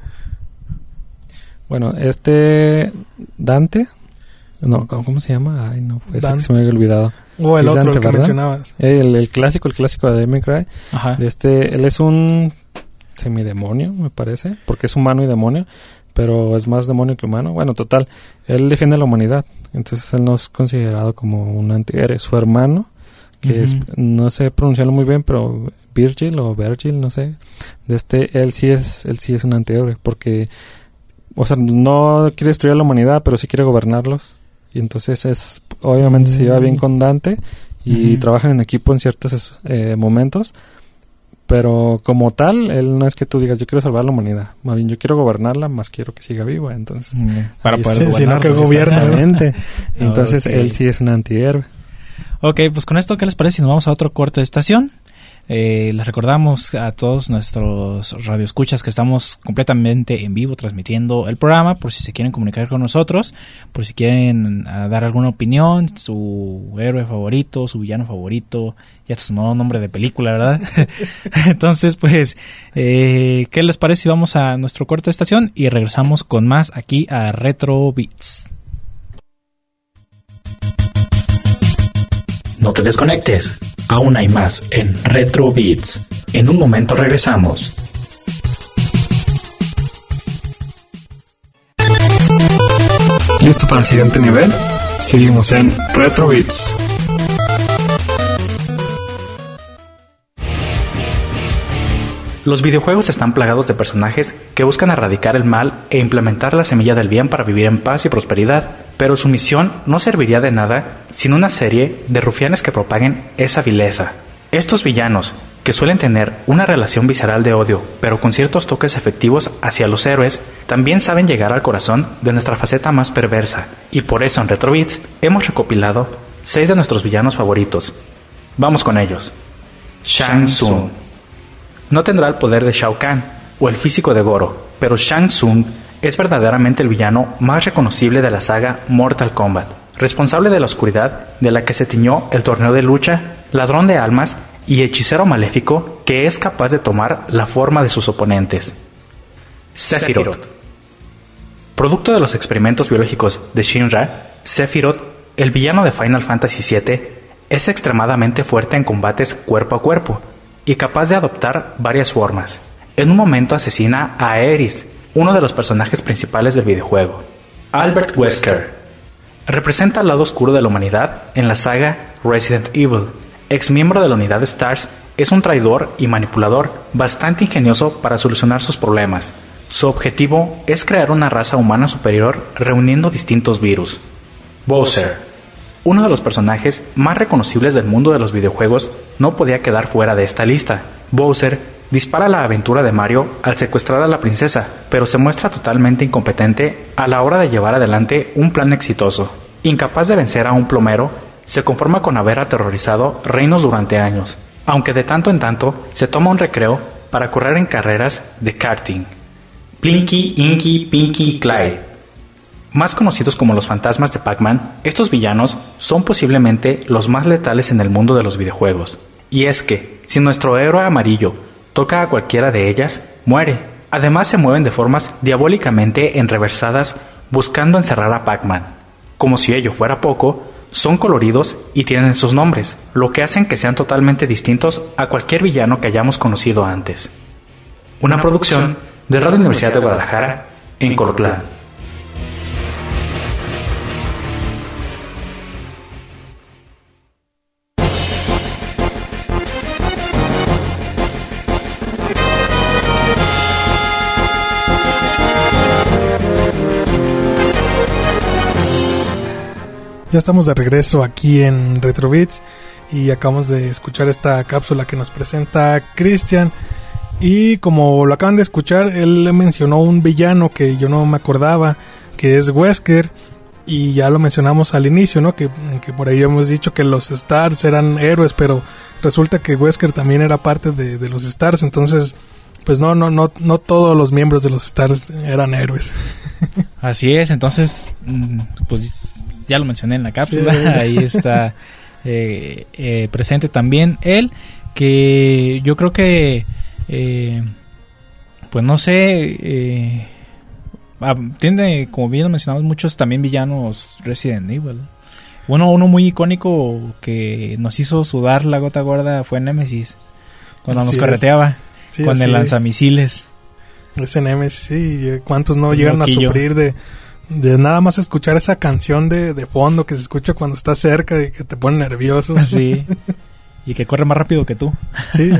Speaker 6: Bueno, este Dante, no, ¿cómo, cómo se llama? Ay, no, ese que
Speaker 3: Dante.
Speaker 6: se me había olvidado.
Speaker 3: O el
Speaker 6: Sí,
Speaker 3: otro,
Speaker 6: Dante,
Speaker 3: el que
Speaker 6: ¿verdad?
Speaker 3: mencionabas.
Speaker 6: El, el clásico, el clásico de Devil May Cry.
Speaker 4: Ajá.
Speaker 6: De este, él es un semidemonio, me parece, porque es humano y demonio, pero es más demonio que humano. Bueno, total, él defiende a la humanidad, entonces él no es considerado como un antihéroe. Su hermano, que es,
Speaker 4: Ujú.
Speaker 6: no sé pronunciarlo muy bien, pero Virgil o Virgil, no sé, de este, él sí es, él sí es un antihéroe, porque, o sea, no quiere destruir a la humanidad, pero sí quiere gobernarlos, y entonces es, obviamente se lleva bien con Dante, y
Speaker 4: Ujú.
Speaker 6: trabajan en equipo en ciertos eh, momentos, pero como tal, él no es que tú digas, yo quiero salvar a la humanidad, más bien yo quiero gobernarla, más quiero que siga viva, entonces...
Speaker 4: Mm, para
Speaker 6: ahí
Speaker 4: poder
Speaker 6: está.
Speaker 3: Sí, sino
Speaker 4: gobernar,
Speaker 3: que
Speaker 4: ¿no?
Speaker 3: gobierna, ¿no?
Speaker 6: Exactamente. Entonces
Speaker 4: Ok.
Speaker 6: él sí es un antihéroe.
Speaker 4: Ok, pues con esto, ¿qué les parece si nos vamos a otro corte de estación? Eh, les recordamos a todos nuestros radioescuchas que estamos completamente en vivo transmitiendo el programa, por si se quieren comunicar con nosotros, por si quieren ah, dar alguna opinión, su héroe favorito, su villano favorito, ya hasta su nuevo nombre de película, ¿verdad? Entonces, pues, eh, ¿qué les parece si vamos a nuestro corte de estación y regresamos con más aquí a Retro Beats?
Speaker 7: No te desconectes, aún hay más en Retro Beats. En un momento regresamos.
Speaker 2: ¿Listo para el siguiente nivel? Seguimos en Retro Beats.
Speaker 8: Los videojuegos están plagados de personajes que buscan erradicar el mal e implementar la semilla del bien para vivir en paz y prosperidad, pero su misión no serviría de nada sin una serie de rufianes que propaguen esa vileza. Estos villanos, que suelen tener una relación visceral de odio, pero con ciertos toques efectivos hacia los héroes, también saben llegar al corazón de nuestra faceta más perversa, y por eso en Retro Beats hemos recopilado seis de nuestros villanos favoritos. Vamos con ellos. Shang Tsung. No tendrá el poder de Shao Kahn o el físico de Goro, pero Shang Tsung es verdaderamente el villano más reconocible de la saga Mortal Kombat, responsable de la oscuridad de la que se tiñó el torneo de lucha, ladrón de almas y hechicero maléfico que es capaz de tomar la forma de sus oponentes. Sephiroth. Producto de los experimentos biológicos de Shinra, Sephiroth, el villano de Final Fantasy siete, es extremadamente fuerte en combates cuerpo a cuerpo y capaz de adoptar varias formas. En un momento asesina a Aerith, uno de los personajes principales del videojuego. Albert Wesker. Representa el lado oscuro de la humanidad en la saga Resident Evil. Ex miembro de la unidad STARS, es un traidor y manipulador bastante ingenioso para solucionar sus problemas. Su objetivo es crear una raza humana superior reuniendo distintos virus. Bowser. Uno de los personajes más reconocibles del mundo de los videojuegos, no podía quedar fuera de esta lista. Bowser dispara la aventura de Mario al secuestrar a la princesa, pero se muestra totalmente incompetente a la hora de llevar adelante un plan exitoso. Incapaz de vencer a un plomero, se conforma con haber aterrorizado reinos durante años, aunque de tanto en tanto se toma un recreo para correr en carreras de karting. Blinky, Inky, Pinky y Clyde. Más conocidos como los fantasmas de Pac-Man, estos villanos son posiblemente los más letales en el mundo de los videojuegos. Y es que, si nuestro héroe amarillo toca a cualquiera de ellas, muere. Además se mueven de formas diabólicamente enreversadas buscando encerrar a Pac-Man. Como si ello fuera poco, son coloridos y tienen sus nombres, lo que hacen que sean totalmente distintos a cualquier villano que hayamos conocido antes. Una producción de Radio Universidad de Guadalajara en Colotlán.
Speaker 3: Ya estamos de regreso aquí en Retro Beats y acabamos de escuchar esta cápsula que nos presenta Cristian. Y como lo acaban de escuchar, él mencionó un villano que yo no me acordaba, que es Wesker. Y ya lo mencionamos al inicio, ¿no? Que, que por ahí hemos dicho que los Stars eran héroes, pero resulta que Wesker también era parte de, de los Stars. Entonces, pues no, no, no, no todos los miembros de los Stars eran héroes.
Speaker 4: Así es, entonces, pues ya lo mencioné en la cápsula, sí. Ahí está eh, eh, presente también él, que yo creo que, eh, pues no sé, eh, tiene, como bien lo mencionamos, muchos también villanos Resident Evil. Bueno, uno muy icónico que nos hizo sudar la gota gorda fue Nemesis, cuando así nos correteaba sí, con el lanzamisiles.
Speaker 3: Ese Nemesis, sí, ¿cuántos no llegan a sufrir de, de nada más escuchar esa canción de, de fondo que se escucha cuando estás cerca y que te pone nervioso?
Speaker 4: Sí, y que corre más rápido que tú.
Speaker 3: Sí.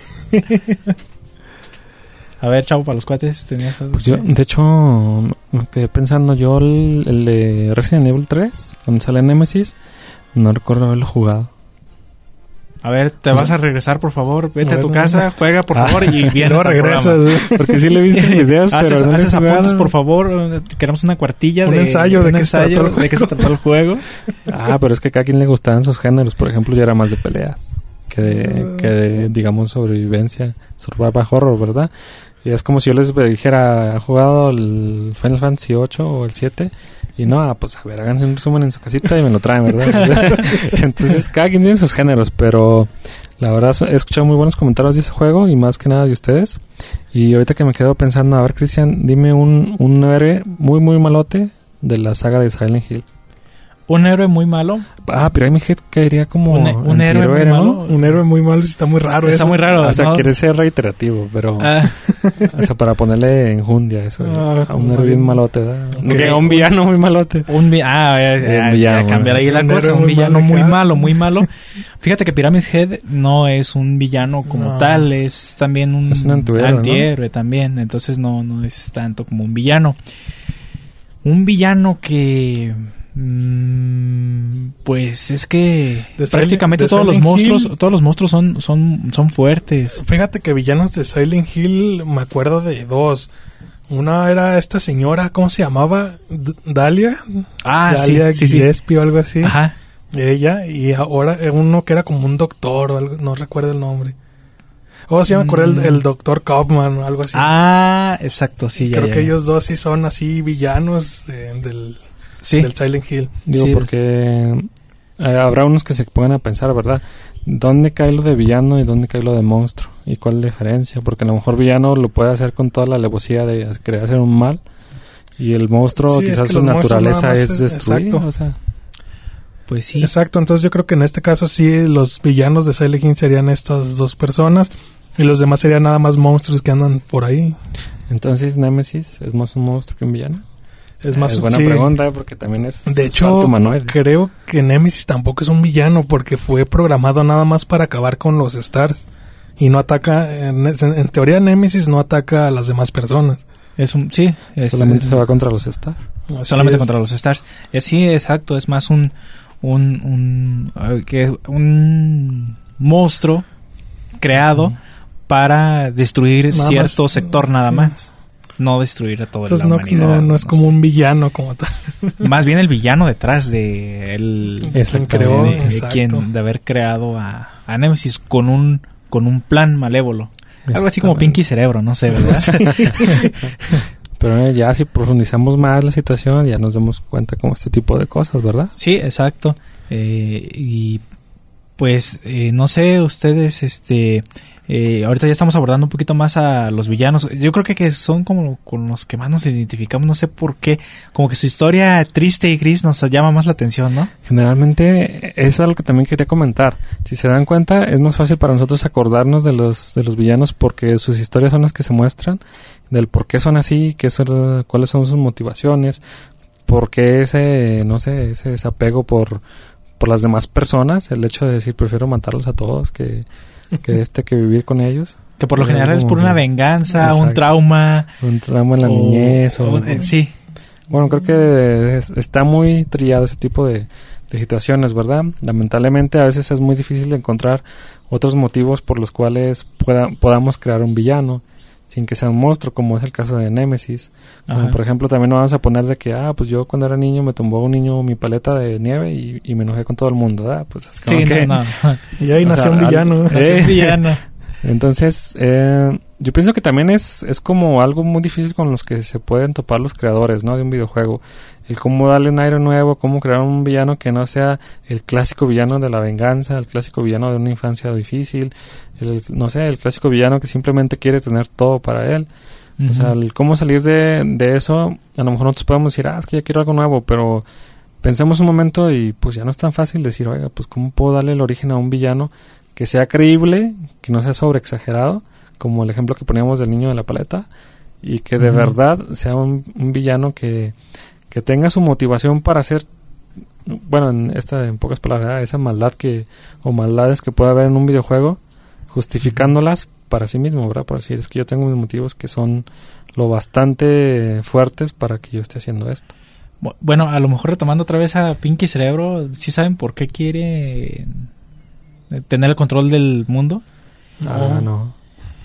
Speaker 4: A ver, Chavo, para los cuates, ¿tenías algo?
Speaker 6: Pues yo, de hecho, me quedé pensando yo el, el de Resident Evil tres, donde sale Nemesis, no recuerdo haberlo jugado.
Speaker 4: A ver, te vas a regresar, por favor. Vete a, ver, a tu no, casa, no. Juega, por favor, y vienes
Speaker 3: no regresas, ¿eh?
Speaker 6: Porque sí le he visto videos,
Speaker 4: haces,
Speaker 6: pero no
Speaker 4: haces apuntes, por favor. Queremos una cuartilla
Speaker 3: un
Speaker 4: de...
Speaker 3: ensayo
Speaker 4: un
Speaker 3: de,
Speaker 4: ensayo
Speaker 3: que
Speaker 4: de qué se trató el juego.
Speaker 6: Ah, pero es que a cada quien le gustaban sus géneros. Por ejemplo, yo era más de peleas que de, uh. que de digamos, sobrevivencia. Survival horror, ¿verdad? Y es como si yo les dijera, ¿ha jugado el Final Fantasy ocho o el siete? Y no, pues a ver, háganse un resumen en su casita y me lo traen, ¿verdad? Entonces, cada quien tiene sus géneros, pero la verdad he escuchado muy buenos comentarios de ese juego y más que nada de ustedes. Y ahorita que me quedo pensando, a ver, Cristian, dime un, un héroe muy, muy malote de la saga de Silent Hill.
Speaker 4: Un héroe muy malo.
Speaker 6: Ah, Pyramid Head caería como
Speaker 4: Un, un héroe muy
Speaker 6: antihéroe,
Speaker 4: malo.
Speaker 6: ¿no?
Speaker 3: Un héroe muy malo, está muy raro.
Speaker 4: Está
Speaker 3: eso.
Speaker 4: muy raro.
Speaker 6: O sea,
Speaker 4: ¿no?
Speaker 6: quiere ser reiterativo, pero...
Speaker 4: Ah,
Speaker 6: O sea, para ponerle enjundia eso.
Speaker 3: Ah,
Speaker 6: a un
Speaker 3: pues
Speaker 6: héroe
Speaker 3: más
Speaker 6: bien
Speaker 3: bien-
Speaker 6: malote, ¿verdad?
Speaker 3: Ok.
Speaker 6: Que a un villano muy malote.
Speaker 4: un vi- ah, eh,
Speaker 6: Un
Speaker 4: ah,
Speaker 6: villano,
Speaker 4: ya cambiar ahí la
Speaker 3: un
Speaker 4: cosa.
Speaker 3: héroe
Speaker 4: Un
Speaker 3: muy
Speaker 4: villano
Speaker 3: malo,
Speaker 4: muy
Speaker 3: ya.
Speaker 4: malo, muy malo. Fíjate que Pyramid Head no es un villano como
Speaker 3: No.
Speaker 4: tal, es también un,
Speaker 6: Es un antihéroe, ¿no?
Speaker 4: antihéroe también. Entonces no, no es tanto como un villano. Un villano que... mm, pues es que
Speaker 3: De
Speaker 4: prácticamente
Speaker 3: Silent- de
Speaker 4: todos los
Speaker 3: Silent
Speaker 4: monstruos,
Speaker 3: Hill.
Speaker 4: todos los monstruos son, son, son fuertes.
Speaker 3: Fíjate que villanos de Silent Hill me acuerdo de dos. Una era esta señora, ¿cómo se llamaba? D- Dalia.
Speaker 4: Ah,
Speaker 3: Dalia
Speaker 4: sí, sí, sí.
Speaker 3: Gillespie o algo así.
Speaker 4: Ajá.
Speaker 3: Ella. Y ahora uno que era como un doctor o algo, no recuerdo el nombre. Oh, sí me acuerdo el,
Speaker 4: Mm.
Speaker 3: el doctor Kaufman o algo así.
Speaker 4: Ah, exacto, sí. ya,
Speaker 3: Creo
Speaker 4: ya,
Speaker 3: que
Speaker 4: ya.
Speaker 3: ellos dos sí son así villanos de- del,
Speaker 4: Sí.
Speaker 3: del Silent Hill.
Speaker 6: Digo,
Speaker 4: Sí.
Speaker 6: porque eh, habrá unos que se pongan a pensar, ¿verdad? ¿Dónde cae lo de villano y dónde cae lo de monstruo? ¿Y cuál es la diferencia? Porque a lo mejor villano lo puede hacer con toda la alevosía de querer hacer un mal. Y el monstruo,
Speaker 3: Sí, es
Speaker 6: quizás
Speaker 3: que
Speaker 6: su
Speaker 3: los monstruos
Speaker 6: naturaleza
Speaker 3: nada más
Speaker 6: es
Speaker 3: es-
Speaker 6: destruir.
Speaker 3: exacto.
Speaker 6: O sea,
Speaker 4: Pues sí.
Speaker 3: Exacto, entonces yo creo que en este caso sí los villanos de Silent Hill serían estas dos personas y los demás serían nada más monstruos que andan por ahí.
Speaker 6: entonces Nemesis es más un monstruo que un villano.
Speaker 3: Es más,
Speaker 6: es buena
Speaker 3: sí.
Speaker 6: pregunta, ¿eh? Porque también es
Speaker 3: De
Speaker 6: es
Speaker 3: hecho,
Speaker 6: alto humanoide.
Speaker 3: creo que Nemesis tampoco es un villano porque fue programado nada más para acabar con los Stars y no ataca, en, en teoría Nemesis no ataca a las demás personas.
Speaker 4: Es un, sí. Es,
Speaker 6: Solamente
Speaker 4: es-
Speaker 6: se va contra los Star.
Speaker 3: Así
Speaker 4: solamente
Speaker 3: es.
Speaker 4: contra los Stars. Eh, sí, exacto. Es más un un un, eh, que un monstruo creado
Speaker 6: Ujú.
Speaker 4: para destruir
Speaker 3: Nada
Speaker 4: cierto
Speaker 3: más,
Speaker 4: sector nada
Speaker 3: sí.
Speaker 4: más. No destruir a toda
Speaker 3: Entonces
Speaker 4: la
Speaker 3: no,
Speaker 4: humanidad.
Speaker 3: no, no es como
Speaker 4: sé.
Speaker 3: un villano como tal.
Speaker 4: Más bien el villano detrás de él.
Speaker 3: De quien creó,
Speaker 4: de, de
Speaker 3: exacto.
Speaker 4: quien de haber creado a, a Nemesis con un con un plan malévolo. Algo así como
Speaker 6: Exactamente.
Speaker 4: Pinky Cerebro, no sé, ¿verdad?
Speaker 6: Pero eh, ya si profundizamos más la situación, ya nos damos cuenta como este tipo de cosas, ¿verdad?
Speaker 4: Sí, exacto. Eh, y pues eh, no sé ustedes, este, eh, ahorita ya estamos abordando un poquito más a los villanos. Yo creo que, que son como con los que más nos identificamos. No sé por qué, como que su historia triste y gris nos llama más la atención, ¿no?
Speaker 6: Generalmente es algo que también quería comentar. Si se dan cuenta, es más fácil para nosotros acordarnos de los de los villanos porque sus historias son las que se muestran, del por qué son así, qué son, cuáles son sus motivaciones, por qué ese, no sé, ese desapego por, por las demás personas, el hecho de decir prefiero matarlos a todos que, que este que vivir con ellos.
Speaker 4: Que por lo
Speaker 6: Eh,
Speaker 4: general es por
Speaker 6: como
Speaker 4: una
Speaker 6: que-
Speaker 4: venganza,
Speaker 6: Exacto.
Speaker 4: un trauma.
Speaker 6: Un trauma en la
Speaker 4: o-
Speaker 6: niñez o,
Speaker 4: o- eh, sí.
Speaker 6: Bueno, creo que es- está muy trillado ese tipo de, de situaciones, ¿verdad? Lamentablemente a veces es muy difícil encontrar otros motivos por los cuales pueda, podamos crear un villano sin que sea un monstruo, como es el caso de Nemesis. Como
Speaker 4: Ajá.
Speaker 6: por ejemplo, también nos vamos a poner de que, ah, pues yo cuando era niño me tumbó un niño mi paleta de nieve y, y me enojé con todo el mundo, ¿verdad? Pues es como
Speaker 4: Sí,
Speaker 6: que...
Speaker 4: no, no.
Speaker 3: Y ahí
Speaker 6: O
Speaker 3: nació
Speaker 6: sea,
Speaker 3: un
Speaker 6: al-
Speaker 3: villano.
Speaker 6: Eh,
Speaker 4: Un villano.
Speaker 6: Entonces, eh, yo pienso que también es, es como algo muy difícil con los que se pueden topar los creadores, ¿no? De un videojuego. El cómo darle un aire nuevo, cómo crear un villano que no sea el clásico villano de la venganza, el clásico villano de una infancia difícil, el, no sé, el clásico villano que simplemente quiere tener todo para él. O sea, el cómo salir de, de eso, a lo mejor nosotros podemos decir, ah, es que ya quiero algo nuevo, pero pensemos un momento y pues ya no es tan fácil decir, oiga, pues cómo puedo darle el origen a un villano que sea creíble, que no sea sobreexagerado, como el ejemplo que poníamos del niño de la paleta, y que de
Speaker 4: Ujú.
Speaker 6: verdad sea un, un villano que, que tenga su motivación para hacer, bueno, en esta en pocas palabras, esa maldad que, o maldades que puede haber en un videojuego, justificándolas para sí mismo, ¿verdad? Por decir, es que yo tengo mis motivos que son lo bastante fuertes para que yo esté haciendo esto.
Speaker 4: Bu- Bueno, a lo mejor retomando otra vez a Pinky Cerebro, ¿sí saben por qué quiere eh, tener el control del mundo?
Speaker 6: Ah, no.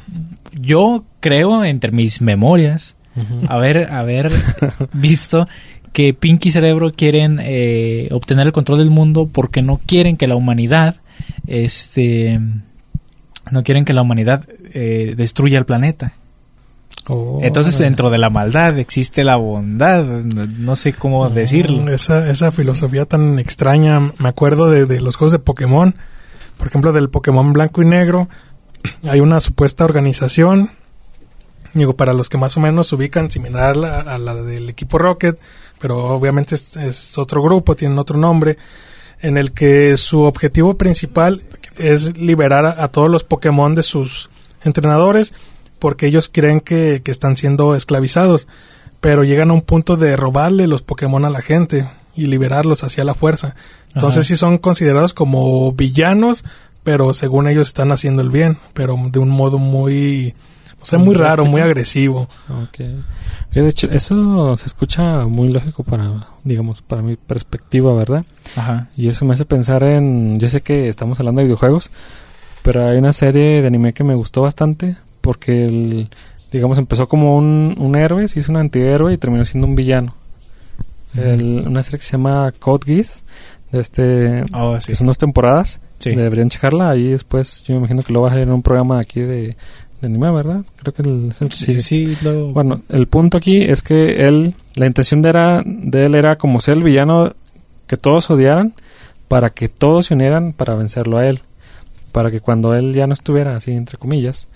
Speaker 4: Yo creo, entre mis memorias,
Speaker 6: Ujú.
Speaker 4: haber, haber visto que Pinky Cerebro quieren eh, obtener el control del mundo porque no quieren que la humanidad, este, no quieren que la humanidad eh, destruya el planeta.
Speaker 6: Oh,
Speaker 4: Entonces,
Speaker 6: órale.
Speaker 4: dentro de la maldad existe la bondad, no, no sé cómo decirlo.
Speaker 3: Mm, Esa, esa filosofía tan extraña, me acuerdo de, de los juegos de Pokémon, por ejemplo del Pokémon Blanco y Negro, hay una supuesta organización, digo, para los que más o menos se ubican, similar a la, a la del equipo Rocket, pero obviamente es, es otro grupo, tienen otro nombre, en el que su objetivo principal es liberar a, a todos los Pokémon de sus entrenadores, porque ellos creen que, que están siendo esclavizados, pero llegan a un punto de robarle los Pokémon a la gente y liberarlos hacia la fuerza. Entonces Ajá. sí son considerados como villanos, pero según ellos están haciendo el bien, pero de un modo muy, o sea, muy raro, muy agresivo.
Speaker 6: Okay. De hecho, eso se escucha muy lógico para, digamos, para mi perspectiva, ¿verdad?
Speaker 4: Ajá.
Speaker 6: Y eso me hace pensar en, yo sé que estamos hablando de videojuegos, pero hay una serie de anime que me gustó bastante, porque el, digamos, empezó como un, un héroe, se hizo un antihéroe y terminó siendo un villano. Uh-huh. El, una serie que se llama Code Geass, de este,
Speaker 4: oh, sí.
Speaker 6: que son dos temporadas,
Speaker 4: sí.
Speaker 6: Deberían checarla, ahí después yo me imagino que lo va a salir en un programa aquí de, de anime, ¿verdad? Creo que el, el
Speaker 4: sí, sí lo...
Speaker 6: Bueno, el punto aquí es que él, la intención de, era, de él era como ser el villano que todos odiaran, para que todos se unieran para vencerlo a él, para que cuando él ya no estuviera, así entre comillas,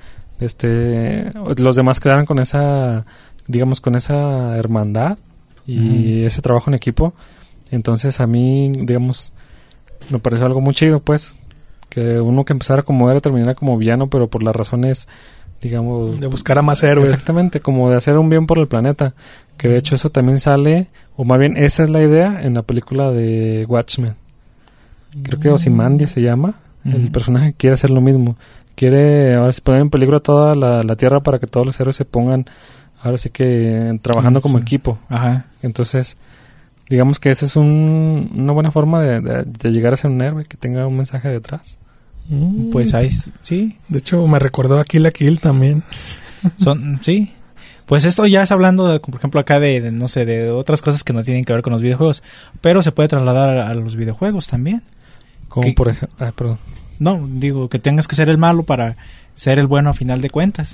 Speaker 6: este, los demás quedaran con esa, digamos, con esa hermandad y uh-huh. ese trabajo en equipo. Entonces a mí, digamos, me pareció algo muy chido, pues, que uno que empezara como héroe terminara como villano, pero por las razones, digamos,
Speaker 3: de buscar a más héroes.
Speaker 6: Exactamente, como de hacer un bien por el planeta, que de hecho eso también sale, o más bien esa es la idea en la película de Watchmen. Creo que Ozymandias se llama, uh-huh. el personaje quiere hacer lo mismo. Quiere ahora sí poner en peligro a toda la, la tierra para que todos los héroes se pongan ahora sí que trabajando sí. como equipo.
Speaker 4: Ajá.
Speaker 6: Entonces, digamos que esa es un, una buena forma de, de, de llegar a ser un héroe, que tenga un mensaje detrás.
Speaker 4: Mm. Pues ahí sí.
Speaker 3: De hecho, me recordó a Kill la Kill también.
Speaker 4: Son, sí. Pues esto ya es hablando, de, por ejemplo, acá de, de, no sé, de otras cosas que no tienen que ver con los videojuegos, pero se puede trasladar a, a los videojuegos también.
Speaker 6: Como
Speaker 4: que,
Speaker 6: por ejemplo... Ah, perdón.
Speaker 4: No, digo, que tengas que ser el malo para ser el bueno a final de cuentas.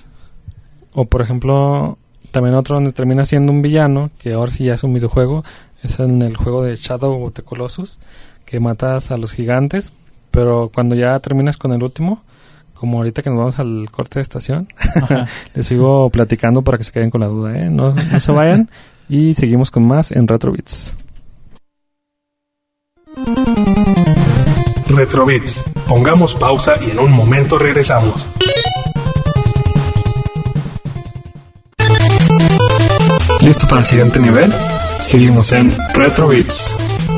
Speaker 6: O por ejemplo, también otro donde termina siendo un villano, que ahora sí ya es un videojuego, es en el juego de Shadow of the Colossus, que matas a los gigantes, pero cuando ya terminas con el último, como ahorita que nos vamos al corte de estación, les sigo platicando para que se queden con la duda, ¿eh? No, no se vayan y seguimos con más en Retrobits.
Speaker 2: Retrobits. Pongamos pausa y en un momento regresamos. ¿Listo para el siguiente nivel? Seguimos en Retrobits.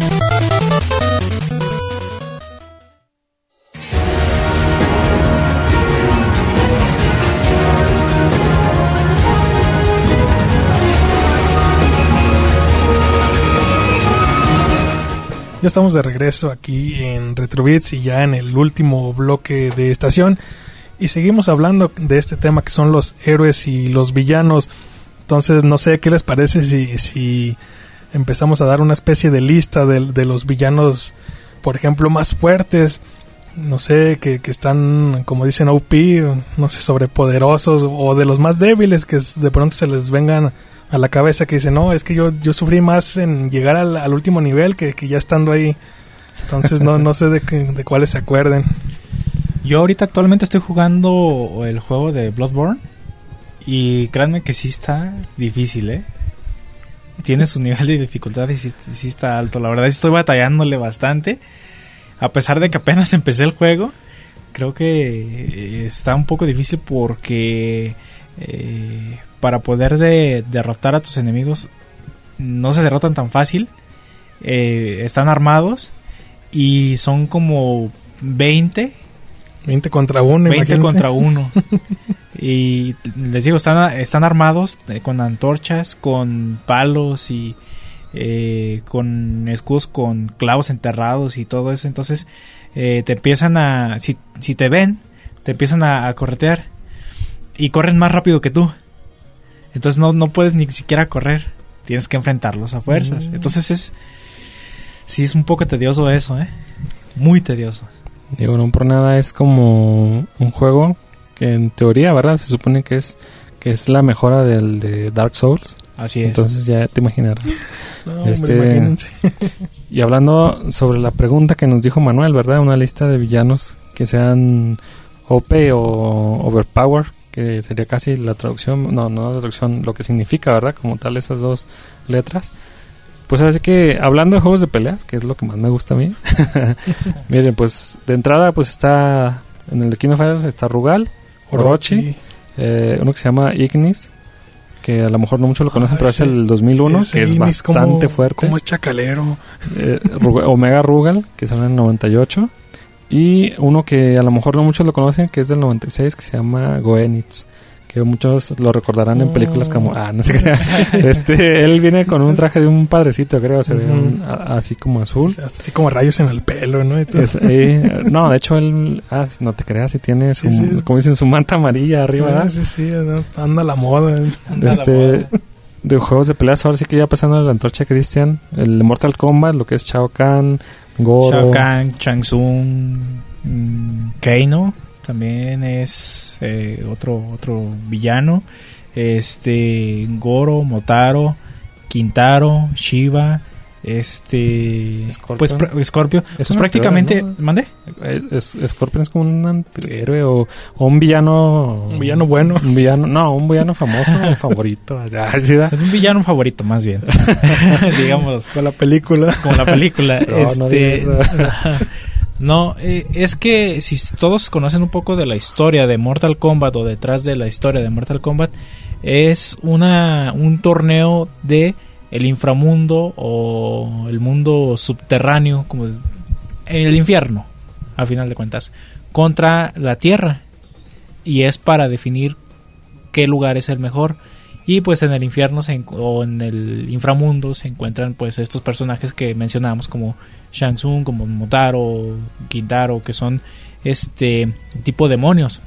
Speaker 3: Ya estamos de regreso aquí en Retrobits y ya en el último bloque de estación y seguimos hablando de este tema que son los héroes y los villanos. Entonces no sé qué les parece si, si empezamos a dar una especie de lista de, de los villanos, por ejemplo, más fuertes, no sé, que, que están, como dicen, O P, no sé, sobrepoderosos, o de los más débiles que de pronto se les vengan a la cabeza, que dicen, no, es que yo yo sufrí más en llegar al, al último nivel que, que ya estando ahí. Entonces no no sé de, que, de cuáles se acuerden.
Speaker 4: Yo ahorita actualmente estoy jugando el juego de Bloodborne y créanme que sí está difícil, ¿eh? Tiene su nivel de dificultad y sí, sí está alto. La verdad estoy batallándole bastante. A pesar de que apenas empecé el juego, creo que está un poco difícil porque... Eh, para poder de, derrotar a tus enemigos no se derrotan tan fácil. Eh, están armados y son como veinte
Speaker 3: veinte contra uno,
Speaker 4: veinte contra uno. Y les digo, están, están armados eh, con antorchas, con palos y eh, con escudos con clavos enterrados y todo eso. Entonces eh, te empiezan a, si, si te ven, te empiezan a, a corretear y corren más rápido que tú. Entonces no, no puedes ni siquiera correr. Tienes que enfrentarlos a fuerzas. Mm. Entonces es... Sí, es un poco tedioso eso, ¿eh? Muy tedioso.
Speaker 6: Digo, no por nada es como un juego que en teoría, ¿verdad? Se supone que es que es la mejora del de Dark Souls.
Speaker 4: Así es.
Speaker 6: Entonces ya te imaginarás.
Speaker 3: No,
Speaker 6: este,
Speaker 3: hombre, imagínense.
Speaker 6: Y hablando sobre la pregunta que nos dijo Manuel, ¿verdad? Una lista de villanos que sean O P o Overpower, que sería casi la traducción, no, no la traducción, lo que significa, ¿verdad? Como tal esas dos letras. Pues así que, hablando de juegos de peleas, que es lo que más me gusta a mí. Miren, pues, de entrada, pues está... En el de King of Fighters está Rugal, Orochi,
Speaker 3: Orochi.
Speaker 6: Eh, uno que se llama Ignis, que a lo mejor no muchos lo conocen,
Speaker 3: Ah,
Speaker 6: pero
Speaker 3: ese-
Speaker 6: es el dos mil uno,
Speaker 3: ese
Speaker 6: que es
Speaker 3: Ignis
Speaker 6: bastante
Speaker 3: como-
Speaker 6: fuerte.
Speaker 3: Como es chacalero.
Speaker 6: Eh, Ruga- Omega Rugal, que sale en el noventa y ocho. Y uno que a lo mejor no muchos lo conocen, que es del noventa y seis, que se llama Goenitz, que muchos lo recordarán en películas como... Ah, no sé qué. Este, él viene con un traje de un padrecito, creo, se ve
Speaker 3: Ujú.
Speaker 6: un- a- así como azul.
Speaker 3: Así como rayos en el pelo, ¿no? Y todo.
Speaker 6: Es- eh, no, de hecho él... Ah, no te creas, si tiene
Speaker 3: Sí,
Speaker 6: su...
Speaker 3: sí.
Speaker 6: Como dicen, su manta amarilla arriba,
Speaker 3: Ah,
Speaker 6: ¿verdad?
Speaker 3: sí, sí, ¿no? Anda la moda.
Speaker 6: Este... De juegos de peleas, ahora sí que ya pasando a la antorcha Christian, el de Mortal Kombat, lo que es Shao Kahn, Goro...
Speaker 4: Shao Kahn, Shang Tsung, mm, Kano también es eh, otro otro villano. Este Goro, Motaro, Quintaro, Shiva, este
Speaker 6: Scorpion.
Speaker 4: pues pr- Scorpio,
Speaker 6: Es
Speaker 4: pues
Speaker 6: un
Speaker 4: prácticamente,
Speaker 6: antihéroe, ¿no?
Speaker 4: ¿mande?
Speaker 6: Es, Scorpion es como un antihéroe o, o un villano...
Speaker 3: Un villano bueno.
Speaker 6: Un villano... No, un villano famoso, el favorito. Ah, ¿sí da?
Speaker 4: Es un villano favorito más bien. Digamos,
Speaker 3: Con la película.
Speaker 4: como la película.
Speaker 6: No, no
Speaker 4: este,
Speaker 6: digas eso.
Speaker 4: no, eh, es que si todos conocen un poco de la historia de Mortal Kombat o detrás de la historia de Mortal Kombat, es una un torneo de el inframundo o el mundo subterráneo, como el infierno, a final de cuentas, contra la tierra, y es para definir qué lugar es el mejor. Y pues en el infierno se encu- o en el inframundo se encuentran pues estos personajes que mencionamos, como Shang Tsung, como Motaro, Quintaro, que son este tipo demonios.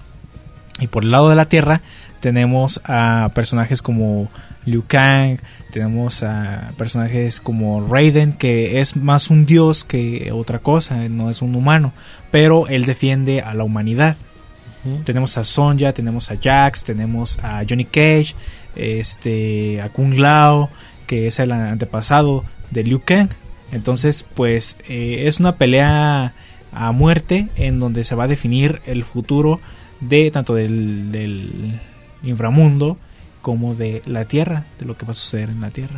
Speaker 4: Y por el lado de la tierra tenemos a personajes como Liu Kang, tenemos a personajes como Raiden, que es más un dios que otra cosa, no es un humano, pero él defiende a la humanidad.
Speaker 6: Ujú.
Speaker 4: Tenemos a Sonja, tenemos a Jax, tenemos a Johnny Cage, este, a Kung Lao, que es el antepasado de Liu Kang. Entonces, pues eh, es una pelea a muerte en donde se va a definir el futuro de tanto del, del inframundo como de la tierra, de lo que va a suceder en la tierra.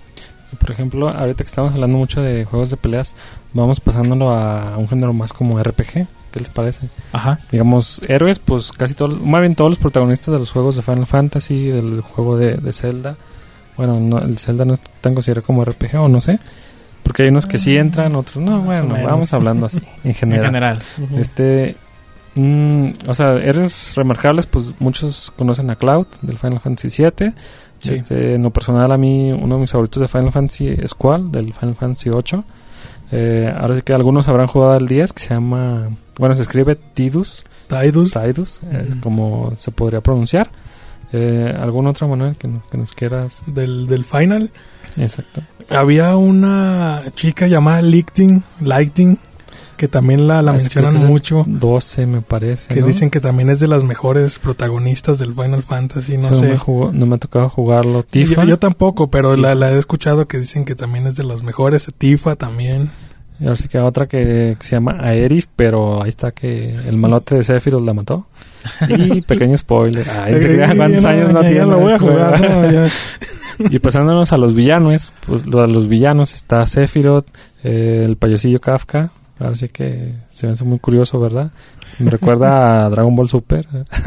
Speaker 6: Y por ejemplo, ahorita que estamos hablando mucho de juegos de peleas, vamos pasándolo a un género más como R P G. ¿Qué les parece?
Speaker 4: Ajá.
Speaker 6: Digamos, héroes, pues casi todos, más bien todos los protagonistas de los juegos de Final Fantasy, del juego de, de Zelda. Bueno, no, el Zelda no es tan considerado como R P G, o no sé. Porque hay unos que sí entran, otros no.
Speaker 3: Más
Speaker 6: Bueno,
Speaker 3: o menos.
Speaker 6: vamos hablando así, en
Speaker 4: En
Speaker 6: general.
Speaker 4: general.
Speaker 6: Este, mm, o sea, héroes remarcables, pues muchos conocen a Cloud del Final Fantasy siete.
Speaker 4: Sí.
Speaker 6: Este, en lo personal, a mí uno de mis favoritos de Final Fantasy es Squall del Final Fantasy ocho. Eh, ahora sí que algunos habrán jugado al diez, que se llama, bueno, se escribe Tidus,
Speaker 3: Tidus.
Speaker 6: Tidus, eh,
Speaker 3: Ujú.
Speaker 6: como se podría pronunciar. Eh, ¿Algún otro, Manuel, que, no- que nos quieras?
Speaker 3: Del, del final.
Speaker 6: Exacto.
Speaker 3: Había una chica llamada Lighting, Lighting, que también la, la
Speaker 6: Ah, es- creo
Speaker 3: mencionan
Speaker 6: que es el
Speaker 3: mucho.
Speaker 6: doce, me parece.
Speaker 3: Que
Speaker 6: ¿no?
Speaker 3: dicen que también es de las mejores protagonistas del Final Fantasy, no
Speaker 6: Eso
Speaker 3: sé.
Speaker 6: me, jugó- no me ha tocado jugarlo. Tifa.
Speaker 3: Yo, yo tampoco, pero
Speaker 6: Tifa.
Speaker 3: la, la he escuchado que dicen que también es de los mejores. Tifa también.
Speaker 6: Y ahora sí que hay otra que, que se llama Aerith, pero ahí está que el malote de Sephiroth la mató. Y pequeño spoiler. Ay, no sé qué, ¿cuántos
Speaker 3: Ya,
Speaker 6: años no
Speaker 3: ya, ya
Speaker 6: tiene?
Speaker 3: lo voy a
Speaker 6: ese
Speaker 3: jugar.
Speaker 6: juego?
Speaker 3: no, ya.
Speaker 6: Y pasándonos a los villanos, pues lo- a los villanos está Sephiroth, eh, el payasillo Kafka. Ahora sí que se me hace muy curioso, ¿verdad? Me recuerda a Dragon Ball Super.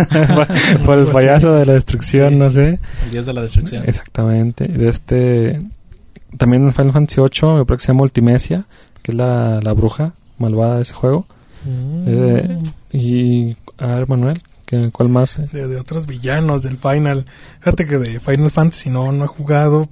Speaker 6: Por el payaso de la destrucción,
Speaker 4: Sí.
Speaker 6: no sé.
Speaker 4: El dios de la destrucción.
Speaker 6: Exactamente. De este, también en Final Fantasy ocho, me parece que se llama Ultimecia, que es la, la bruja malvada de ese juego. Eh, y, a ver, Manuel, ¿qué, ¿cuál más?
Speaker 3: de, de otros villanos del Final. Fíjate que de Final Fantasy no, no he jugado,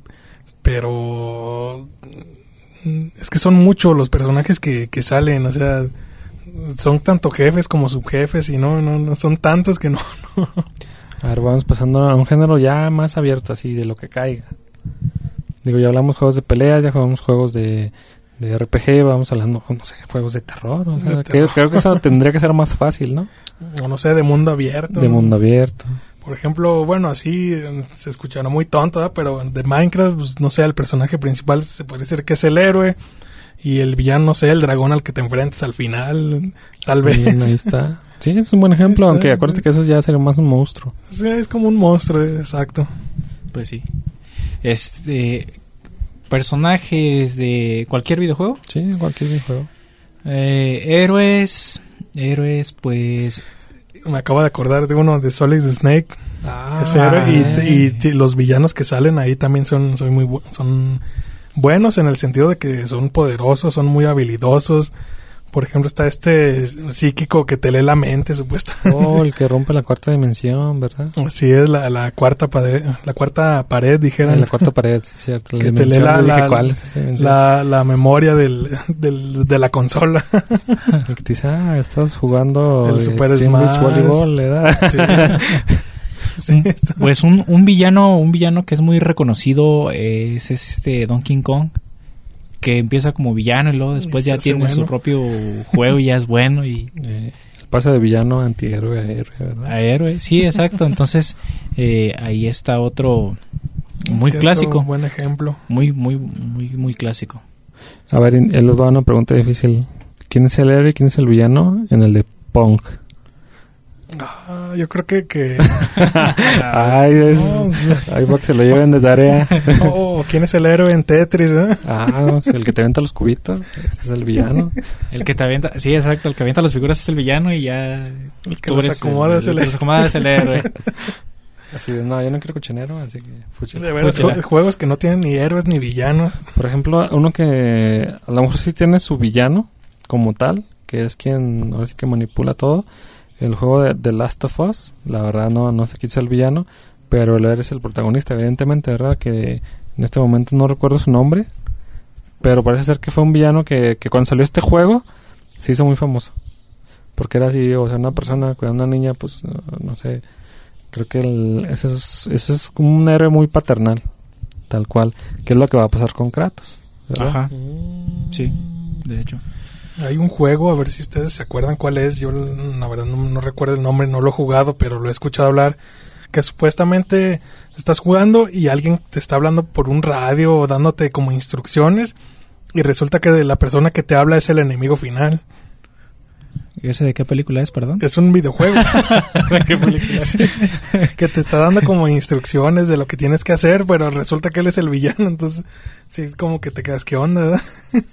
Speaker 3: pero mm, es que son muchos los personajes que, que salen, o sea, son tanto jefes como subjefes y no, no, no son tantos que no. no.
Speaker 6: A ver, vamos pasando a un género ya más abierto, así, de lo que caiga. Digo, ya hablamos juegos de pelea, ya jugamos juegos de, de R P G, vamos hablando, no sé, juegos de terror. O sea,
Speaker 3: De
Speaker 6: creo,
Speaker 3: terror.
Speaker 6: creo que eso tendría que ser más fácil, ¿no?
Speaker 3: O no sé, de mundo abierto.
Speaker 6: De mundo abierto.
Speaker 3: Por ejemplo, bueno, así eh, se escuchará muy tonto, ¿verdad? Pero de Minecraft, pues, no sé, el personaje principal se puede decir que es el héroe y el villano, no sé, el dragón al que te enfrentas al final, tal vez.
Speaker 6: Bien, ahí está. Sí, es un buen ejemplo,
Speaker 3: Ahí está,
Speaker 6: aunque acuérdate
Speaker 3: sí.
Speaker 6: que eso ya sería más un monstruo.
Speaker 3: Sí, es como un monstruo, eh, exacto.
Speaker 4: Pues sí. Este, personajes de cualquier videojuego.
Speaker 6: Sí, cualquier videojuego.
Speaker 4: Eh, héroes, héroes, pues...
Speaker 3: Me acabo de acordar de uno de Solid Snake.
Speaker 6: Ah,
Speaker 3: Ese héroe, y, y, y los villanos que salen ahí también son, son muy bu- son buenos en el sentido de que son poderosos, son muy habilidosos. Por ejemplo, está este psíquico que te lee la mente, supuestamente.
Speaker 6: Oh, el que rompe la cuarta dimensión, ¿verdad?
Speaker 3: Sí, es la, la cuarta pared, la cuarta pared, dijeran.
Speaker 6: Ah, la cuarta pared, sí, cierto. La
Speaker 3: que te lee
Speaker 6: dimensión,
Speaker 3: la,
Speaker 6: yo dije,
Speaker 3: la,
Speaker 6: ¿cuál es esa dimensión?
Speaker 3: la, la memoria del, del, de la consola.
Speaker 6: El que te dice, ah, estás jugando
Speaker 3: El
Speaker 6: eh,
Speaker 3: Super
Speaker 6: Extreme Beach
Speaker 3: Smash.
Speaker 6: Volleyball, ¿verdad?
Speaker 3: Sí. Sí, está-
Speaker 4: Pues un, un villano, un villano que es muy reconocido eh, es este Donkey Kong, que empieza como villano y luego después
Speaker 3: Y se
Speaker 4: ya
Speaker 3: hace
Speaker 4: tiene
Speaker 3: bueno.
Speaker 4: su propio juego y ya es bueno y
Speaker 6: Eh, pasa de villano a antihéroe a héroe, ¿verdad?
Speaker 4: a héroe. Sí, exacto. Entonces eh, ahí está otro muy
Speaker 3: cierto,
Speaker 4: clásico,
Speaker 3: Buen ejemplo.
Speaker 4: muy muy muy muy clásico.
Speaker 6: A ver, él les da una pregunta difícil. ¿Quién es el héroe y quién es el villano en el de Pong?
Speaker 3: Ah, yo creo que... que
Speaker 6: Ay, es, ay, para que se lo lleven de tarea.
Speaker 3: oh, ¿quién es el héroe en Tetris? Eh?
Speaker 6: Ah, no, sí, el que te avienta los cubitos, ese es el villano.
Speaker 4: El que te avienta, sí, exacto, el que avienta las figuras es el villano y ya
Speaker 3: El que
Speaker 4: tú
Speaker 3: los
Speaker 4: eres
Speaker 3: acomoda es el
Speaker 4: que los acomoda es el héroe.
Speaker 6: Así de, no, yo no quiero cochinero, así que fúchila.
Speaker 3: De veras,
Speaker 4: Fúchila.
Speaker 3: jue- juegos que no tienen ni héroes ni villanos.
Speaker 6: Por ejemplo, uno que a lo mejor sí tiene su villano como tal, que es quien ahora sí que manipula todo. El juego de The Last of Us, la verdad no, no sé quién es el villano, pero él es el protagonista, evidentemente, ¿verdad? Que en este momento no recuerdo su nombre, pero parece ser que fue un villano que, que cuando salió este juego se hizo muy famoso. Porque era así, o sea, una persona cuidando a una niña, pues, no, no sé, creo que el, ese, es, ese es como un héroe muy paternal, tal cual, que es lo que va a pasar con Kratos, ¿verdad?
Speaker 4: Ajá. Sí, de hecho.
Speaker 3: Hay un juego, a ver si ustedes se acuerdan cuál es. Yo, la verdad, no, no recuerdo el nombre, no lo he jugado, pero lo he escuchado hablar. Que supuestamente estás jugando y alguien te está hablando por un radio o dándote como instrucciones. Y resulta que la persona que te habla es el enemigo final.
Speaker 4: ¿Y ese de qué película es, perdón?
Speaker 3: Es un videojuego.
Speaker 4: ¿Qué película?
Speaker 3: Sí, que te está dando como instrucciones de lo que tienes que hacer, pero resulta que él es el villano. Entonces, sí, como que te quedas, ¿qué onda? ¿Verdad?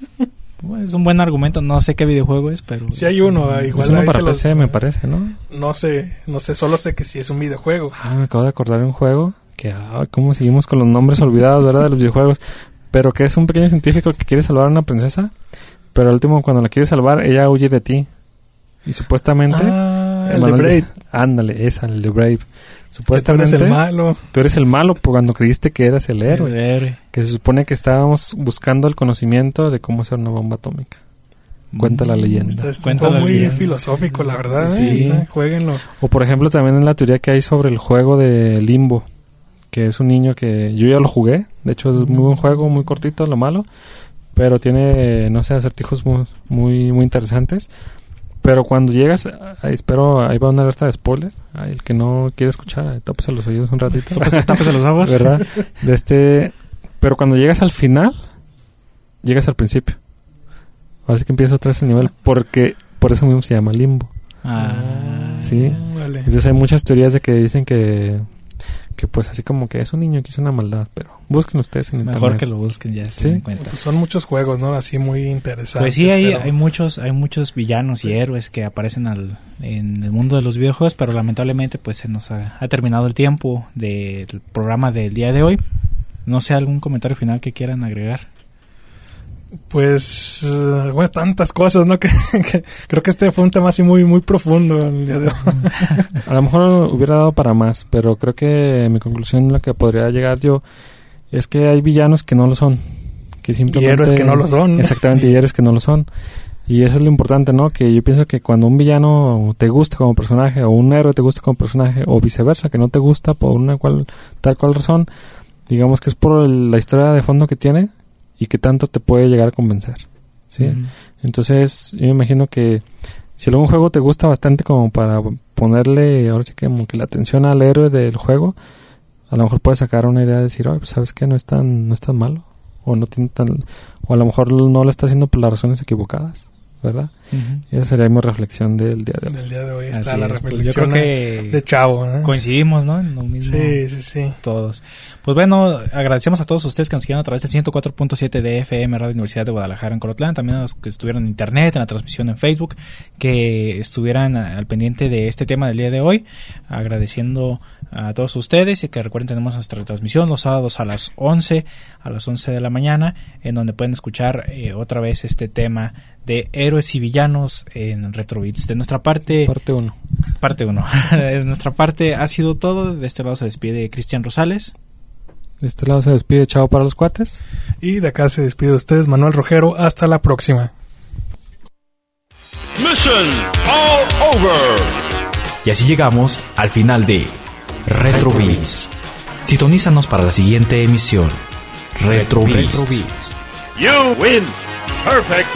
Speaker 4: Es un buen argumento, no sé qué videojuego es, pero...
Speaker 3: Sí hay uno, ah, igual
Speaker 6: Es uno
Speaker 3: ahí
Speaker 6: para
Speaker 3: se
Speaker 6: P
Speaker 3: los-
Speaker 6: C, me parece, ¿no?
Speaker 3: No sé, no sé, solo sé que sí es un videojuego.
Speaker 6: Ah, me acabo de acordar de un juego que, ah, cómo seguimos con los nombres olvidados, ¿verdad? De los videojuegos. Pero que es un pequeño científico que quiere salvar a una princesa, pero al último, cuando la quiere salvar, ella huye de ti. Y supuestamente...
Speaker 3: Ah, el de
Speaker 6: Manuel
Speaker 3: Braid.
Speaker 6: dice- Ándale, esa, el de Brave.
Speaker 3: Que tú
Speaker 6: Supuestamente...
Speaker 3: eres el malo.
Speaker 6: Tú eres el malo por cuando creíste que eras el héroe.
Speaker 4: El héroe.
Speaker 6: Que se supone que estábamos buscando el conocimiento de cómo hacer una bomba atómica. Cuenta la leyenda.
Speaker 3: Está, está
Speaker 4: Cuenta
Speaker 3: un
Speaker 4: la
Speaker 3: juego muy
Speaker 4: leyenda.
Speaker 3: filosófico, la verdad.
Speaker 6: Sí.
Speaker 3: ¿eh? O sea, jueguenlo.
Speaker 6: O por ejemplo también en la teoría que hay sobre el juego de Limbo, que es un niño que yo ya lo jugué, de hecho es muy buen juego, muy cortito, lo malo, pero tiene, no sé, acertijos muy muy, muy interesantes. Pero cuando llegas, ahí espero, ahí va una alerta de spoiler, ahí el que no quiere escuchar, tápese los oídos un ratito.
Speaker 4: Tápese los ojos.
Speaker 6: ¿Verdad? De este, pero cuando llegas al final, llegas al principio. Ahora sí que empieza otra vez el nivel, porque por eso mismo se llama Limbo.
Speaker 4: Ah,
Speaker 6: Sí.
Speaker 3: Vale.
Speaker 6: Entonces hay muchas teorías de que dicen que que pues así como que es un niño que hizo una maldad, pero busquen ustedes en
Speaker 4: mejor
Speaker 6: internet.
Speaker 4: que lo busquen ya, se
Speaker 6: Sí.
Speaker 4: den cuenta.
Speaker 3: Pues son muchos juegos, ¿no? Así muy interesantes.
Speaker 4: Pues sí, hay,
Speaker 3: pero-
Speaker 4: hay muchos hay muchos villanos y héroes que aparecen al, en el mundo de los videojuegos, pero lamentablemente pues se nos ha, ha terminado el tiempo del programa del día de hoy. No sé, algún comentario final que quieran agregar.
Speaker 3: Pues, eh, bueno, tantas cosas, ¿no? Que, que creo que este fue un tema así muy muy profundo el día de hoy.
Speaker 6: A lo mejor hubiera dado para más, pero creo que mi conclusión, la que podría llegar yo, es que hay villanos que no lo son. Que simplemente,
Speaker 3: Y héroes que no lo son.
Speaker 6: Exactamente, y héroes que no lo son. Y eso es lo importante, ¿no? Que yo pienso que cuando un villano te gusta como personaje, o un héroe te gusta como personaje, o viceversa, que no te gusta por una cual, tal cual razón, digamos que es por el- la historia de fondo que tiene y que tanto te puede llegar a convencer, ¿sí?
Speaker 4: Ujú.
Speaker 6: Entonces, yo me imagino que si algún juego te gusta bastante como para ponerle, ahora sí que como que la atención al héroe del juego, a lo mejor puedes sacar una idea de decir, oye, pues sabes que no es tan, no es tan malo, o no tiene tan, o a lo mejor no lo está haciendo por las razones equivocadas. ¿verdad?
Speaker 4: Uh-huh.
Speaker 6: Esa sería mi reflexión del día de hoy.
Speaker 3: Del día de hoy está
Speaker 4: Así
Speaker 3: la
Speaker 4: es, pues
Speaker 3: reflexión
Speaker 4: yo creo que
Speaker 3: de Chavo, ¿eh?
Speaker 4: Coincidimos, ¿no? En lo mismo.
Speaker 3: Sí, sí, sí.
Speaker 4: Todos. Pues bueno, agradecemos a todos ustedes que nos siguieron a través del ciento cuatro punto siete de F M Radio Universidad de Guadalajara en Colotlán, también a los que estuvieron en internet, en la transmisión en Facebook, que estuvieran al pendiente de este tema del día de hoy, agradeciendo a todos ustedes y que recuerden tenemos nuestra transmisión los sábados a las once, a las once de la mañana, en donde pueden escuchar eh, otra vez este tema de héroes y villanos en Retrobits. De nuestra parte...
Speaker 6: Parte uno.
Speaker 4: Parte uno. De nuestra parte ha sido todo. De este lado se despide Cristian Rosales.
Speaker 6: De este lado se despide Chavo para los cuates.
Speaker 3: Y de acá se despide de ustedes Manuel Rojero. Hasta la próxima.
Speaker 9: Mission all over.
Speaker 8: Y así llegamos al final de Retrobits. Sintonízanos para la siguiente emisión. Retrobits.
Speaker 9: You win. Perfect.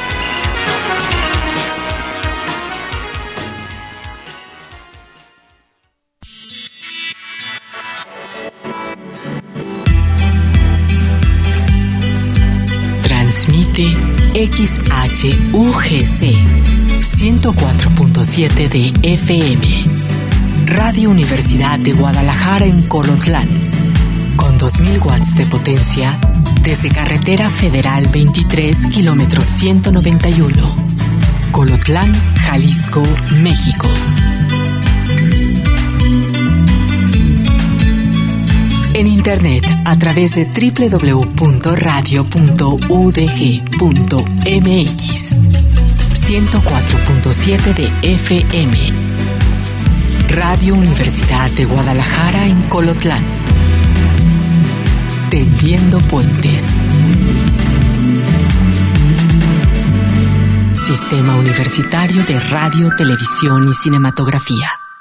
Speaker 1: Transmite X H U G C ciento cuatro punto siete de F M. Radio Universidad de Guadalajara en Colotlán. Con dos mil watts de potencia desde Carretera Federal veintitrés, kilómetro ciento noventa y uno. Colotlán, Jalisco, México. En internet a través de doble u doble u doble u punto radio punto u d g punto m x. ciento cuatro punto siete de F M. Radio Universidad de Guadalajara en Colotlán. Tendiendo puentes. Sistema Universitario de Radio, Televisión y Cinematografía.